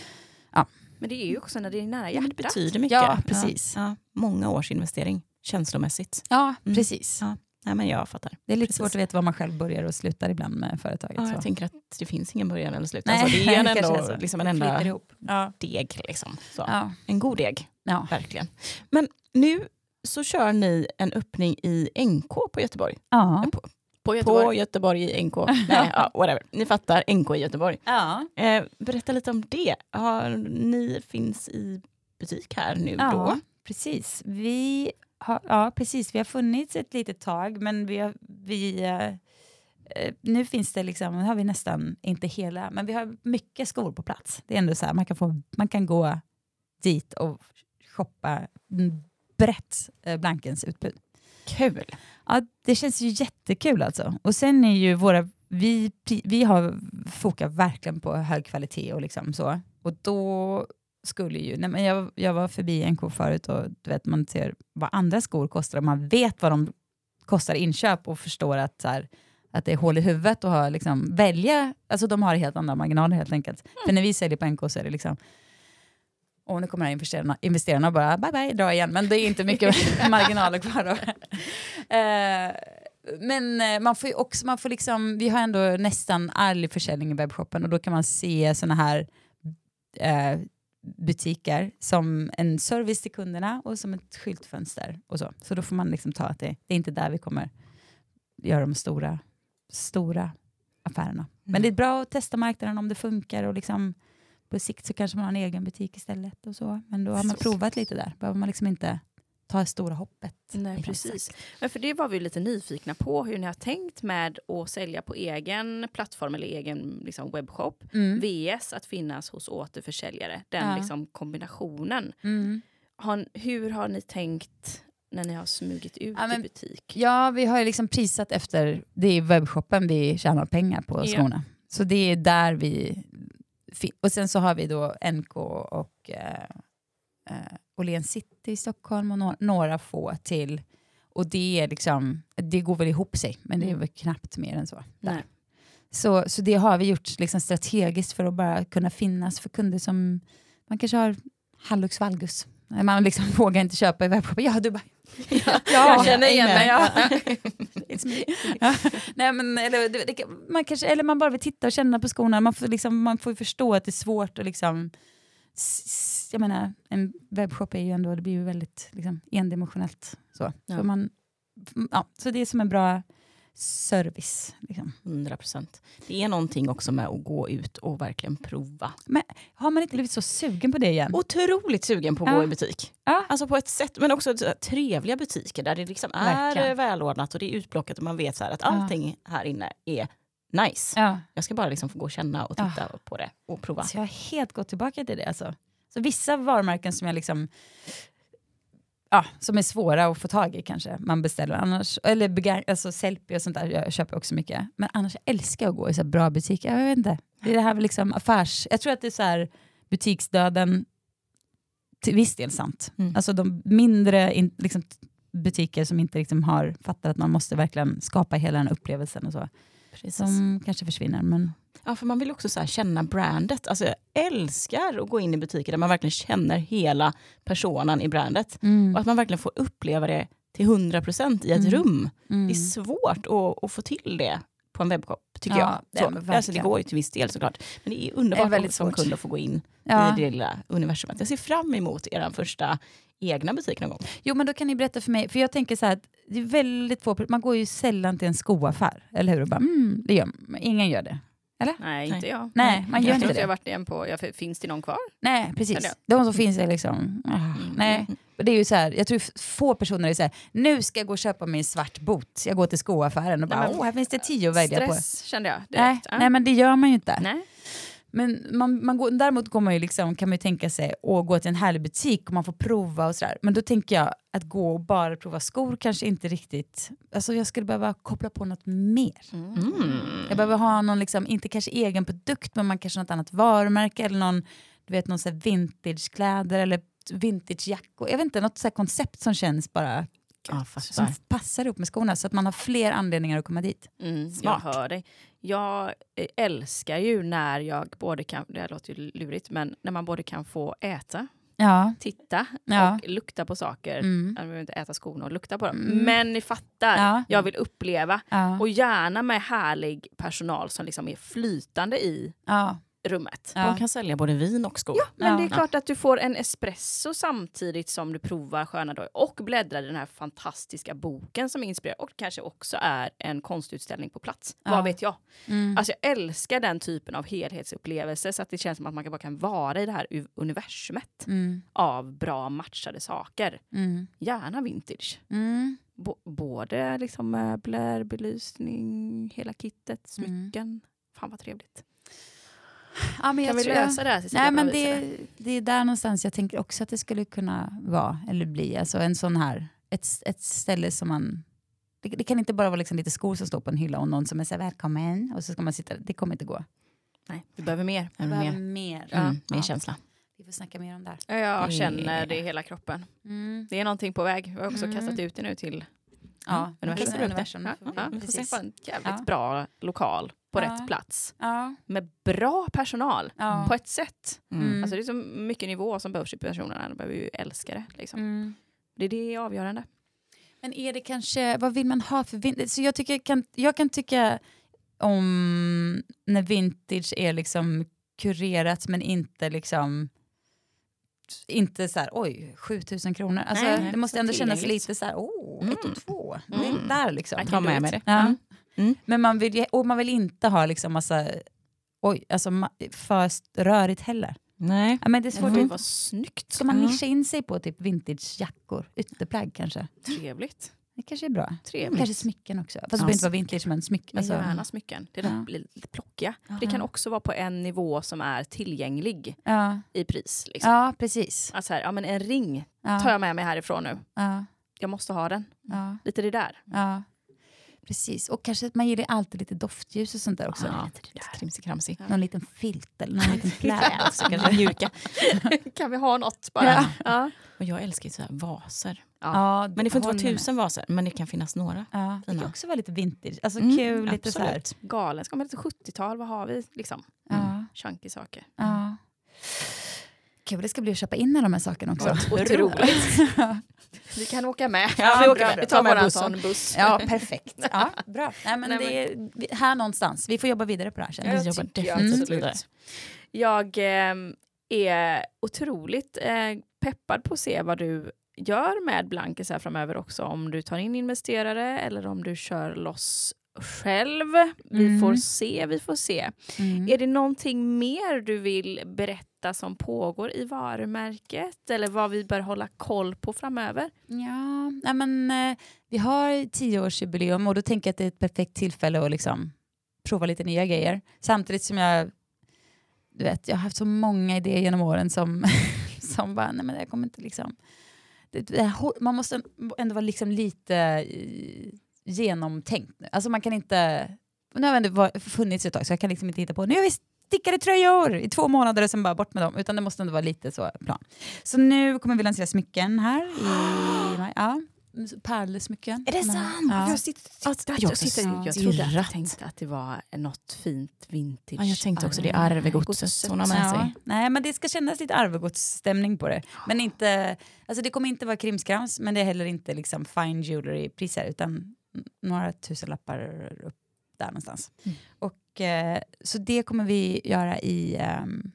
Men det är ju också när det är nära Ja, hjärtat. det betyder mycket. Ja, precis. Ja, ja. Många års investering, känslomässigt. ja, Mm. precis. Ja. Nej, men jag fattar. Det är lite Precis. svårt att veta var man själv börjar och slutar ibland med företaget. Ja, så. jag tänker att det finns ingen början eller slut. Nej, Alltså, det är en kanske är ändå så. liksom en Det enda flyter ihop. Ja. deg. Liksom. Så. Ja. En god deg, Ja. verkligen. Men nu så kör ni en öppning i N K på Göteborg. Ja. På, På Göteborg. på Göteborg i N K. Nej, ja, whatever. Ni fattar, N K i Göteborg. Ja. Eh, berätta lite om det. Har, ni finns i butik här nu Ja, då? precis. Vi har, ja, precis. Vi har funnits ett litet tag, men vi har, vi, eh, eh, nu finns det liksom, nu har vi nästan, inte hela, men vi har mycket skor på plats. Det är ändå så här, man kan, få, man kan gå dit och shoppa mm, brett eh, Blankens utbud. Kul. Ja, det känns ju jättekul alltså. Och sen är ju våra, vi, vi har fokat verkligen på hög kvalitet och liksom så. Och då skulle ju, nej men jag, jag var förbi N K förut och du vet, man ser vad andra skor kostar och man vet vad de kostar inköp och förstår att, så här, att det är hål i huvudet och ha, liksom, välja, alltså de har helt andra marginaler helt enkelt. Mm. För när vi säljer på N K så är det liksom, och nu kommer investerarna, investerarna bara bye bye, dra igen, men det är inte mycket marginaler kvar då. Uh, men man får ju också, man får liksom, vi har ändå nästan all försäljning i webbshoppen och då kan man se såna här uh, butiker som en service till kunderna och som ett skyltfönster och så. Så då får man liksom ta att det, det är inte där vi kommer göra de stora, stora affärerna. Mm. Men det är bra att testa marknaden om det funkar och liksom på sikt så kanske man har en egen butik istället och så. Men då har man provat lite där. Behöver man liksom inte ta det stora hoppet. Nej, precis. Men för det var vi lite nyfikna på hur ni har tänkt med att sälja på egen plattform eller egen liksom, webbshop. Mm. vs att finnas hos återförsäljare. Den Ja. liksom, kombinationen. Mm. Har, hur har ni tänkt när ni har smugit ut Ja, men- i butik? Ja, vi har ju liksom prissatt efter, det är webbshoppen vi tjänar pengar på Ja. skorna. Så det är där vi, och sen så har vi då N K och eh, eh, Åhléns City i Stockholm och några, några få till. Och det är liksom, det går väl ihop sig, men det är väl knappt mer än så. Där. Nej. Så, så det har vi gjort liksom strategiskt för att bara kunna finnas för kunder som man kanske har hallux valgus. Man liksom vågar inte köpa i webbshoppen. Ja, du bara... Ja, jag känner igen mig. Ja. It's me. Ja. Nej, men, eller, det, det, man kanske, eller man bara vill titta och känna på skorna. Man får, liksom, man får förstå att det är svårt att liksom... Jag menar, en webbshop är ju ändå, det blir ju väldigt liksom, endimensionellt. Så. Ja. Så man, ja, så det är som en bra service. Liksom. hundra procent. Det är någonting också med att gå ut och verkligen prova. Men har man inte blivit så sugen på det igen? Otroligt sugen på att Ja. gå i butik. Ja. Alltså på ett sätt, men också så här, trevliga butiker där det liksom är Verkligen. välordnat och det är utplockat och man vet så här att Ja. allting här inne är nice. Ja. Jag ska bara liksom få gå och känna och titta på det och prova. Så jag har helt gått tillbaka till det. Alltså. Så vissa varumärken som jag liksom... Ja, som är svåra att få tag i kanske. Man beställer annars. Eller begar, alltså Sellpy och sånt där. Jag köper också mycket. Men annars älskar jag att gå i så här bra butiker. Jag vet inte. Det är det här liksom affärs... Jag tror att det är så här butiksdöden till viss del sant. Mm. Alltså de mindre in, liksom, butiker som inte liksom har fattat att man måste verkligen skapa hela den upplevelsen och så. Precis. Som kanske försvinner. Men... Ja, för man vill också så här känna brandet. Alltså jag älskar att gå in i butiker där man verkligen känner hela personen i brandet. Mm. Och att man verkligen får uppleva det till hundra procent i ett Mm. rum. Mm. Det är svårt att, att få till det på en webbshop, tycker Ja, det är jag. Så, verkligen. alltså det går ju till viss del såklart. Men det är Det är underbart väldigt som svårt. kund att få gå in Ja. i det lilla universumet. Jag ser fram emot er första egna butik någon gång. Jo, men då kan ni berätta för mig, för jag tänker så här att det är väldigt få, man går ju sällan till en skoaffär, eller hur? Och bara, mm, det gör, ingen gör det. Nej. Nej, inte jag. Nej, man gör jag inte tror det. Jag varit en på, jag, finns det någon kvar? Nej, precis. Eller? De som finns är liksom, ah, nej. Det är ju så här, jag tror få personer är så här, nu ska jag gå och köpa mig en svart bot. Jag går till skoaffären och bara, Nej, men- åh, här finns det tio att välja på. Stress kände jag Nej, direkt. Ja. nej, men det gör man ju inte. Nej. Men man, man går, däremot går man ju liksom, kan man ju tänka sig att gå till en härlig butik och man får prova och sådär. Men då tänker jag att gå och bara prova skor kanske inte riktigt, alltså jag skulle behöva koppla på något mer. Mm. Jag behöver ha någon, liksom, inte kanske egen produkt, men man kanske något annat varumärke eller någon, du vet, någon så här vintagekläder eller vintagejackor. Jag vet inte, något så här koncept som känns bara Ja, som fattar. passar ihop med skorna så att man har fler anledningar att komma dit. Mm, jag Smart. hör dig. Jag eh, älskar ju när jag både kan, det här låter ju lurigt, men när man både kan få äta, Ja. titta Ja. och lukta på saker. Mm. Jag behöver inte äta skorna och lukta på dem. Mm. Men ni fattar, Ja. jag vill uppleva. Ja. Och gärna med härlig personal som liksom är flytande i Ja. rummet. Ja. De kan sälja både vin och skor. Ja, men Ja. det är klart att du får en espresso samtidigt som du provar sköna dagar och bläddrar i den här fantastiska boken som inspirerar och kanske också är en konstutställning på plats. Ja. Vad vet jag? Mm. Alltså jag älskar den typen av helhetsupplevelser så att det känns som att man bara kan vara i det här u- universumet Mm. av bra matchade saker. Mm. Gärna vintage. Mm. B- både liksom möbler, belysning, hela kittet, smycken. Fan vad trevligt. Ja, men Kan jag vi tror lösa det här? Cecilia, Nej, men på det här det, viset? det är där någonstans jag tänker också att det skulle kunna vara eller bli. Alltså en sån här, ett, ett ställe som man... Det, det kan inte bara vara liksom lite skor som står på en hylla och någon som är så här, välkommen och så ska man sitta. Det kommer inte gå. Nej, vi behöver mer. Vi Behöver behöver mer. mer. Mm, mer Ja. känsla. Vi får snacka mer om det här. Ja, Jag Det- känner det i hela kroppen. Mm. Det är någonting på väg. Vi har också Mm. kastat ut det nu till Ja, universum. universum. Ja, ja, vi får se Precis. på en jävligt Ja. bra lokal på Ja. rätt plats. Ja. Med bra personal Ja. på ett sätt. Mm. Alltså det är så mycket nivå som behövs i personerna. De behöver ju älska det. Liksom. Mm. Det är det är avgörande. Men är det kanske, vad vill man ha för vintage? Så jag, tycker, kan, jag kan tycka om när vintage är liksom kurerat men inte liksom inte så här, oj, sjutusen kronor. Alltså, Nej, nej, det måste så ändå kännas tillgängligt. lite så här, åh, Mm. ett och två. Mm. Där liksom. Jag tar med mig det. Ja. Mm. Mm. Men man vill, ju- och man vill inte ha liksom massa, oj, alltså ma- för rörigt heller. Nej. Ja, men det är Det svårt får ju att, vara snyggt. ska man Ja. nischa in sig på typ vintagejackor, ytterplagg kanske? Trevligt. Det kanske är bra. Trevligt. Kanske smycken också. Fast det Ja, behöver inte vara vintage men smycken. Men Alltså, gärna smycken. Det är Ja. de lite plockiga. Ja. Det kan också vara på en nivå som är tillgänglig ja. i pris. Liksom. ja, precis. Alltså här, ja, men en ring Ja. tar jag med mig härifrån nu. Ja. Jag måste ha den. Ja. Lite det där. Ja. Precis. Och kanske att man gillar alltid lite doftljus och sånt där också. Ja, krimsi-kramsi. Någon liten filt eller någon liten pläd. Så kanske mjuka. Kan vi ha något bara? Ja. Ja. Och jag älskar ju så här vaser. Ja, Men det får inte vara håller med. tusen vaser, men det kan finnas några. Ja, det kan fina. också vara lite vintage. Alltså Mm, kul, lite så här. absolut. Galenskap, lite sjuttiotal, vad har vi? Liksom. Ja. Chunky saker. Ja. Kul, det ska bli att köpa in alla de här sakerna också. Otroligt. Vi kan åka med. Ja, vi, bra, åker, bra. vi tar Ta med våran bussen. sån buss. Ja, perfekt. Ja, bra. Nej, men Nej, det är vi- här någonstans. Vi får jobba vidare på det här. känner jag. Jag Jag jobbar jobbar definitivt definitivt vidare. Jag eh, är otroligt eh, peppad på att se vad du gör med Blankis här framöver också, om du tar in investerare eller om du kör loss själv. Vi Mm. får se, vi får se. Mm. Är det någonting mer du vill berätta som pågår i varumärket? Eller vad vi bör hålla koll på framöver? Ja, nej men, eh, vi har tioårsjubileum och då tänker jag att det är ett perfekt tillfälle att liksom prova lite nya grejer. Samtidigt som jag, du vet, jag har haft så många idéer genom åren som, som bara, nej men det kommer inte liksom... Det, det, man måste ändå vara liksom lite eh, genomtänkt nu. Alltså man kan inte... Nu har jag ändå funnits ett tag så jag kan liksom inte hitta på, nu har vi stickade tröjor i två månader och sen bara bort med dem. Utan det måste ändå vara lite så plan. Så nu kommer vi lansera smycken här i maj. Ja. Pärlsmycken. Är det sant? Ja. Jag, sitter, Att- jag, jag sitter, så jag trodde att jag stirrat. tänkte att det var något fint vintage. Ja, jag tänkte också det, arv- arvegodset hon har med Ja. sig. Nej, men det ska kännas lite arvegodsstämning på det. Men inte, alltså det kommer inte vara krimskrams, men det är heller inte liksom fine jewelry-priser, utan några tusenlappar upp där någonstans. Mm. Och, eh, så det kommer vi göra i ehm,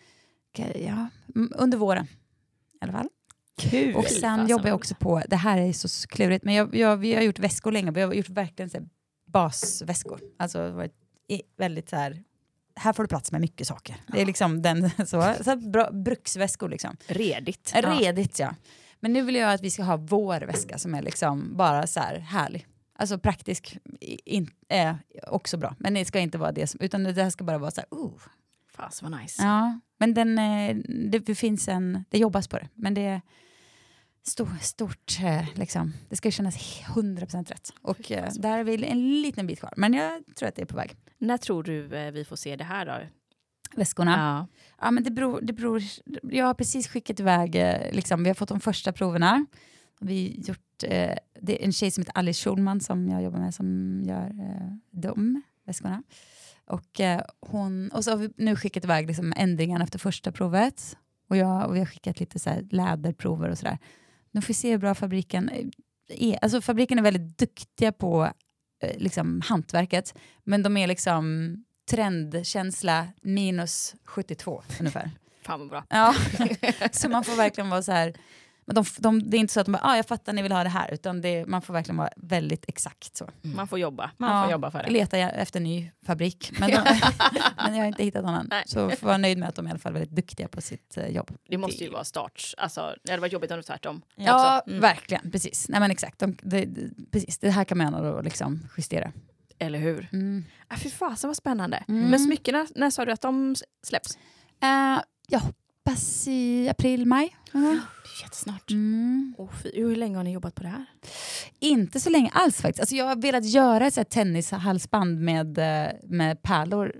ja, m- under våren i alla fall. Kul! Och Fy sen fasen jobbar jag vad också på, det här är så klurigt, men jag, jag, vi har gjort väskor länge, vi har gjort verkligen så här basväskor. Alltså varit i- väldigt så här, här får du plats med mycket saker. Det är liksom den, så, så här bra, bruksväskor liksom. Redigt. Redigt, ja. Men nu vill jag att vi ska ha vår väska som är liksom bara så här härlig. Alltså praktisk i- in, är också bra. Men det ska inte vara det som, utan det här ska bara vara så här, oh. Fast vad nice. Ja, men den, eh, det, det finns en, det jobbas på det. Men det är stor, stort, eh, liksom. Det ska ju kännas hundra procent rätt. Och eh, där är vi en liten bit kvar. Men jag tror att det är på väg. När tror du eh, vi får se det här då? Väskorna. Ja. Ja, men det beror, det beror, jag har precis skickat iväg, eh, liksom, vi har fått de första proverna. Vi gjort, eh, det är en tjej som heter Alice Schulman som jag jobbar med som gör eh, de väskorna. Och, eh, hon, och så har vi nu skickat iväg liksom, ändringarna efter första provet. Och, jag, och vi har skickat lite så här, läderprover och sådär. Nu får vi se hur bra fabriken är. Alltså fabriken är väldigt duktiga på eh, liksom, hantverket. Men de är liksom trendkänsla minus sjuttiotvå ungefär. Fan vad bra. Ja, så man får verkligen vara så här. Men de, de, det är inte så att de bara, ah, jag fattar ni vill ha det här. Utan det, man får verkligen vara väldigt exakt så. Man får jobba. Man Ja, får jobba för det. Leta jag efter ny fabrik. Men, de, men jag har inte hittat någon än. Nej. Så får vara nöjd med att de är i alla fall väldigt duktiga på sitt eh, jobb. Det måste ju vara starts. Alltså, det hade varit jobbigt om det var tvärtom. Ja, också. Mm. verkligen. Precis. Nej, men exakt. De, det, det, precis. Det här kan man gärna då liksom justera. Eller hur? Mm. Ah, fy fasen vad spännande. Mm. Men smyckena, när sa du att de släpps? Uh, jag hoppas i april, maj. Det är jättesnart. Mm. Oh, fy. Hur länge har ni jobbat på det här? Inte så länge alls faktiskt. Alltså jag har velat göra ett så här tennishalsband med, eh, med pärlor.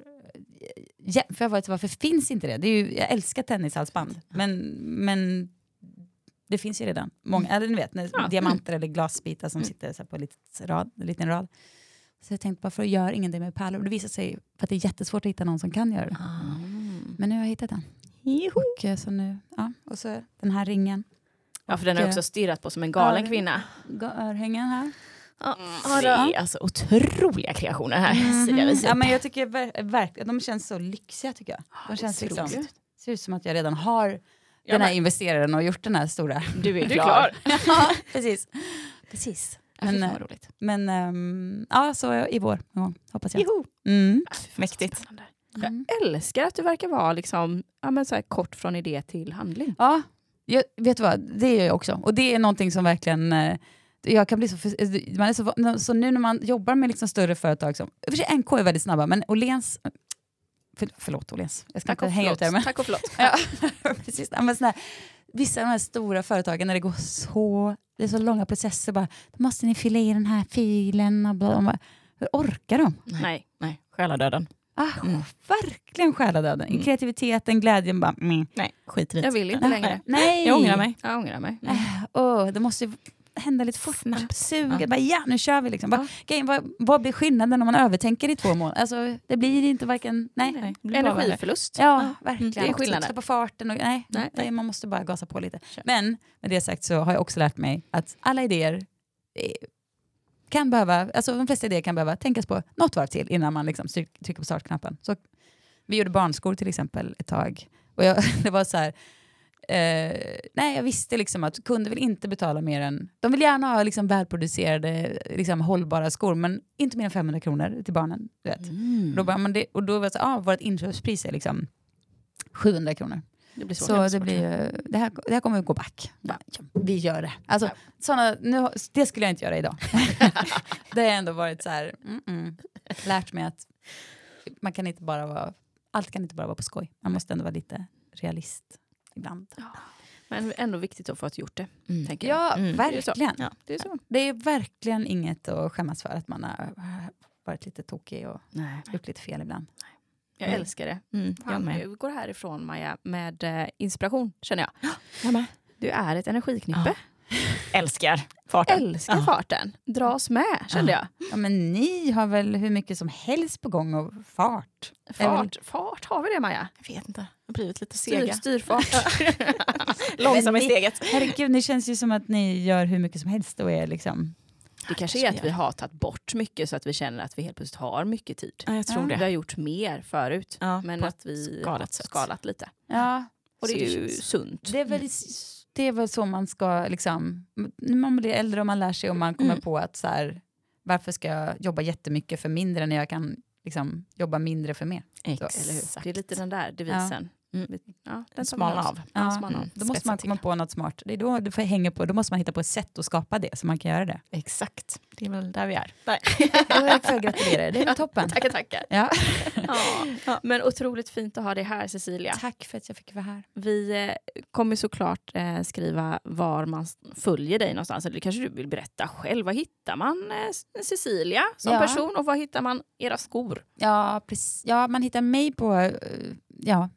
Ja, för jag vet, varför finns inte det? Det är ju, jag älskar tennishalsband. Men, men det finns ju redan. Många, eller ni vet, när, Ja. diamanter eller glasbitar som Mm. sitter så här på en liten rad, en liten rad. Så jag tänkte bara för att göra ingen det med pärlor. Det visar sig för att det är jättesvårt att hitta någon som kan göra det. Mm. Men nu har jag hittat den. Och, eh, så nu, ja, och så den här ringen. Ja, för den har jag också stirrat på som en galen Ja. kvinna. Örhängen här. Ja, det är alltså otroliga kreationer här. Mhm. Så jag visar Ja, upp. men jag tycker ver- verkligen, de känns så lyxiga tycker jag. De känns liksom, otroligt. ser ut som att jag redan har Ja, den här men- investeraren och gjort den här stora. Du är Du är klar. ja, precis. Precis. Ja, fy Men, fan eh, vad roligt. men ehm, ja, så i vår någon gång, hoppas jag. Joho. Mm. Ja, fy fan, så Mäktigt. spännande. Mm. Jag älskar att du verkar vara liksom, ja, men så här kort från idé till handling. Ja, jag, vet du vad, det är jag också. Och det är någonting som verkligen, eh, jag kan bli så, för, man är så, så nu när man jobbar med liksom större företag som, i och för sig N K är väldigt snabba, men Åhléns, för, förlåt Åhléns, jag ska Tack inte och hänga ut förlåt. det. Men, Tack och förlåt. ja, precis. Ja, men såna här, vissa av de här stora företagen när det går så, det är så långa processer, bara, då måste ni fylla i den här filen och bla, och bara, hur orkar de? Nej, nej. Själadöden. Ah, Mm. Verkligen själadöden. Mm. Kreativiteten, glädjen, bara mm. Nej, skit i Jag det. vill inte längre. Nej, Jag ångrar mig. Jag ångrar mig. Äh, åh, det måste ju hända lite fort. Snabbt. Suga, Ja. bara, ja nu kör vi liksom. Bara, Ja. grejen, vad, vad blir skillnaden om man övertänker i två månader? Alltså, det blir inte varken, nej. Nej, det blir bara värre. Energiförlust. Ja, verkligen. det är Också skillnaden. Släppa farten och, nej, Nej, nej, man måste bara gasa på lite. Men med det sagt så har jag också lärt mig att alla idéer eh, kan behöva, alltså de flesta idéer kan behöva tänkas på något varv till innan man liksom tryck- trycker på startknappen. Så vi gjorde barnskor till exempel ett tag. Och jag, det var så här, eh, nej, jag visste liksom att kunder vill inte betala mer än, de vill gärna ha liksom välproducerade, liksom hållbara skor, men inte mer än femhundra kronor till barnen. Du vet. Mm. Då bara, man det, och då var det så, ah, vårt inköpspris är liksom sjuhundra kronor. Det blir så. Så det, blir, ju- det, här, det här kommer att gå back. Bara, ja, vi gör det. Alltså, Ja. såna, nu, det skulle jag inte göra idag. Det har ändå varit så här, mm, mm, lärt mig att man kan inte bara vara, allt kan inte bara vara på skoj. Man måste ändå vara lite realist ibland. Ja. Men ändå viktigt att få att gjort det. Mm. Tänker jag. Ja, Mm. verkligen. Ja, det är så. Det är verkligen inget att skämmas för att man har varit lite tokig och Nej. gjort lite fel ibland. Jag Mm. älskar det. Mm, jag Fan, med. jag går härifrån, Maja, med eh, inspiration, känner jag. Jag med. Du är ett energiknippe. Älskar farten. Älskar Ja. farten. Dras med, kände jag. Ja, men ni har väl hur mycket som helst på gång och fart. Fart, fart har vi det, Maja? Jag vet inte. Jag har blivit lite Styr, sega. styrfart. Långsam i Men ni- steget. Herregud, det känns ju som att ni gör hur mycket som helst och är liksom... Det kanske är att vi har tagit bort mycket så att vi känner att vi helt plötsligt har mycket tid. Ja, jag tror Ja. Vi har det. gjort mer förut, Ja, men på att vi skalat har sätt. skalat lite. Ja, Och det så är ju känns- sunt. Det är, väl, det är väl så man ska liksom... När man blir äldre och man lär sig och man kommer Mm. på att så här, varför ska jag jobba jättemycket för mindre när jag kan liksom jobba mindre för mer? Exakt. Eller hur? Det är lite den där devisen. Mm. Ja, den tar vi Smal med oss. av. Ja, Ja, smal av. mm. Då måste Spetsa man komma till. på något smart. Det är då det får hänga på. Då måste man hitta på ett sätt att skapa det så man kan göra det. Exakt. Det är väl där vi är. Nej. Då får jag gratulera er. Det är väl toppen. Tackar, tackar. Ja. Ja. Men otroligt fint att ha dig här, Cecilia. Tack för att jag fick vara här. Vi eh, kommer såklart eh, skriva var man s- följer dig någonstans. Eller kanske du vill berätta själv. Var hittar man eh, Cecilia som Ja. person? Och var hittar man era skor? Ja, precis. Ja, man hittar mig på eh, ja,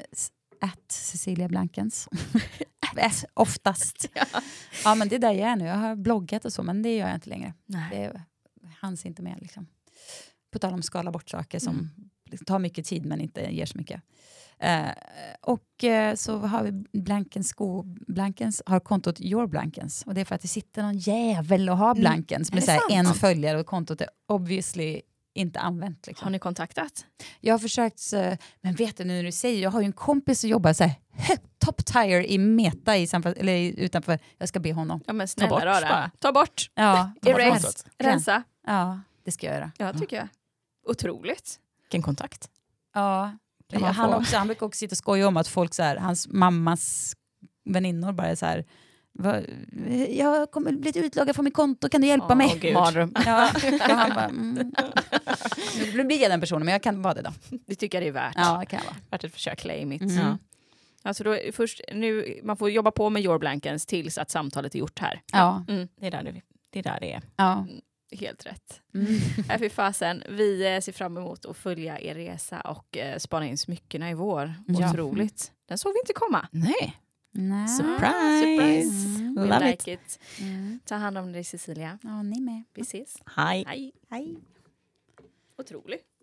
at Cecilia Blankens. Äs- Oftast. Ja. Ja, men det är där jag är nu. Jag har bloggat och så, men det gör jag inte längre. Nej. Det hanns inte med liksom. På tal om skala bort saker som Mm. tar mycket tid men inte ger så mycket. Eh, och eh, så har vi Blankens sko. Blankens har kontot Your Blankens. Och det är för att det sitter någon jävel och har Blankens Är med det så här sant? en följare och kontot är obviously inte använt. Liksom. Har ni kontaktat? Jag har försökt, eh, men vet du nu när du säger, jag har ju en kompis som jobbar så här högt, top tire i Meta i San, Fran- eller i- utanför. Jag ska be honom. Ja, men Ta snälla bort rara. bara. Ta bort. Ja, Ta bort Erase. kontot. Rensa. ja, det ska jag göra. Ja, tycker jag. Otroligt. Vilken kontakt. Ja, Kan man han, få- också, han brukar också sitta och skoja om att folk så här, hans mammas väninnor bara är så här, "Va- jag kommer bli utlagad från mitt konto, kan du hjälpa Åh, mig? Gud. Mardröm. Ja, och han bara, mm. Nu blir jag den personen, men jag kan vara det då. Det tycker jag det är värt. Ja, det kan jag vara. Värt ett försök. Claim it. Mm. Ja. Alltså då, är först, nu, man får jobba på med Your Blankens tills att samtalet är gjort här. Ja, Mm. Det är där det, det, är, där det är. ja. Helt rätt. Mm. Äh, fy fasen. Vi eh, ser fram emot att följa er resa och eh, spana in smyckena i vår. Ja. Otroligt. Den såg vi inte komma. Nej. Nej. Surprise. Surprise. Mm. We Love like it. Mm. Ta hand om dig, Cecilia. Ja, ni med. Vi ses. Hej. Hej. Hej. Otroligt.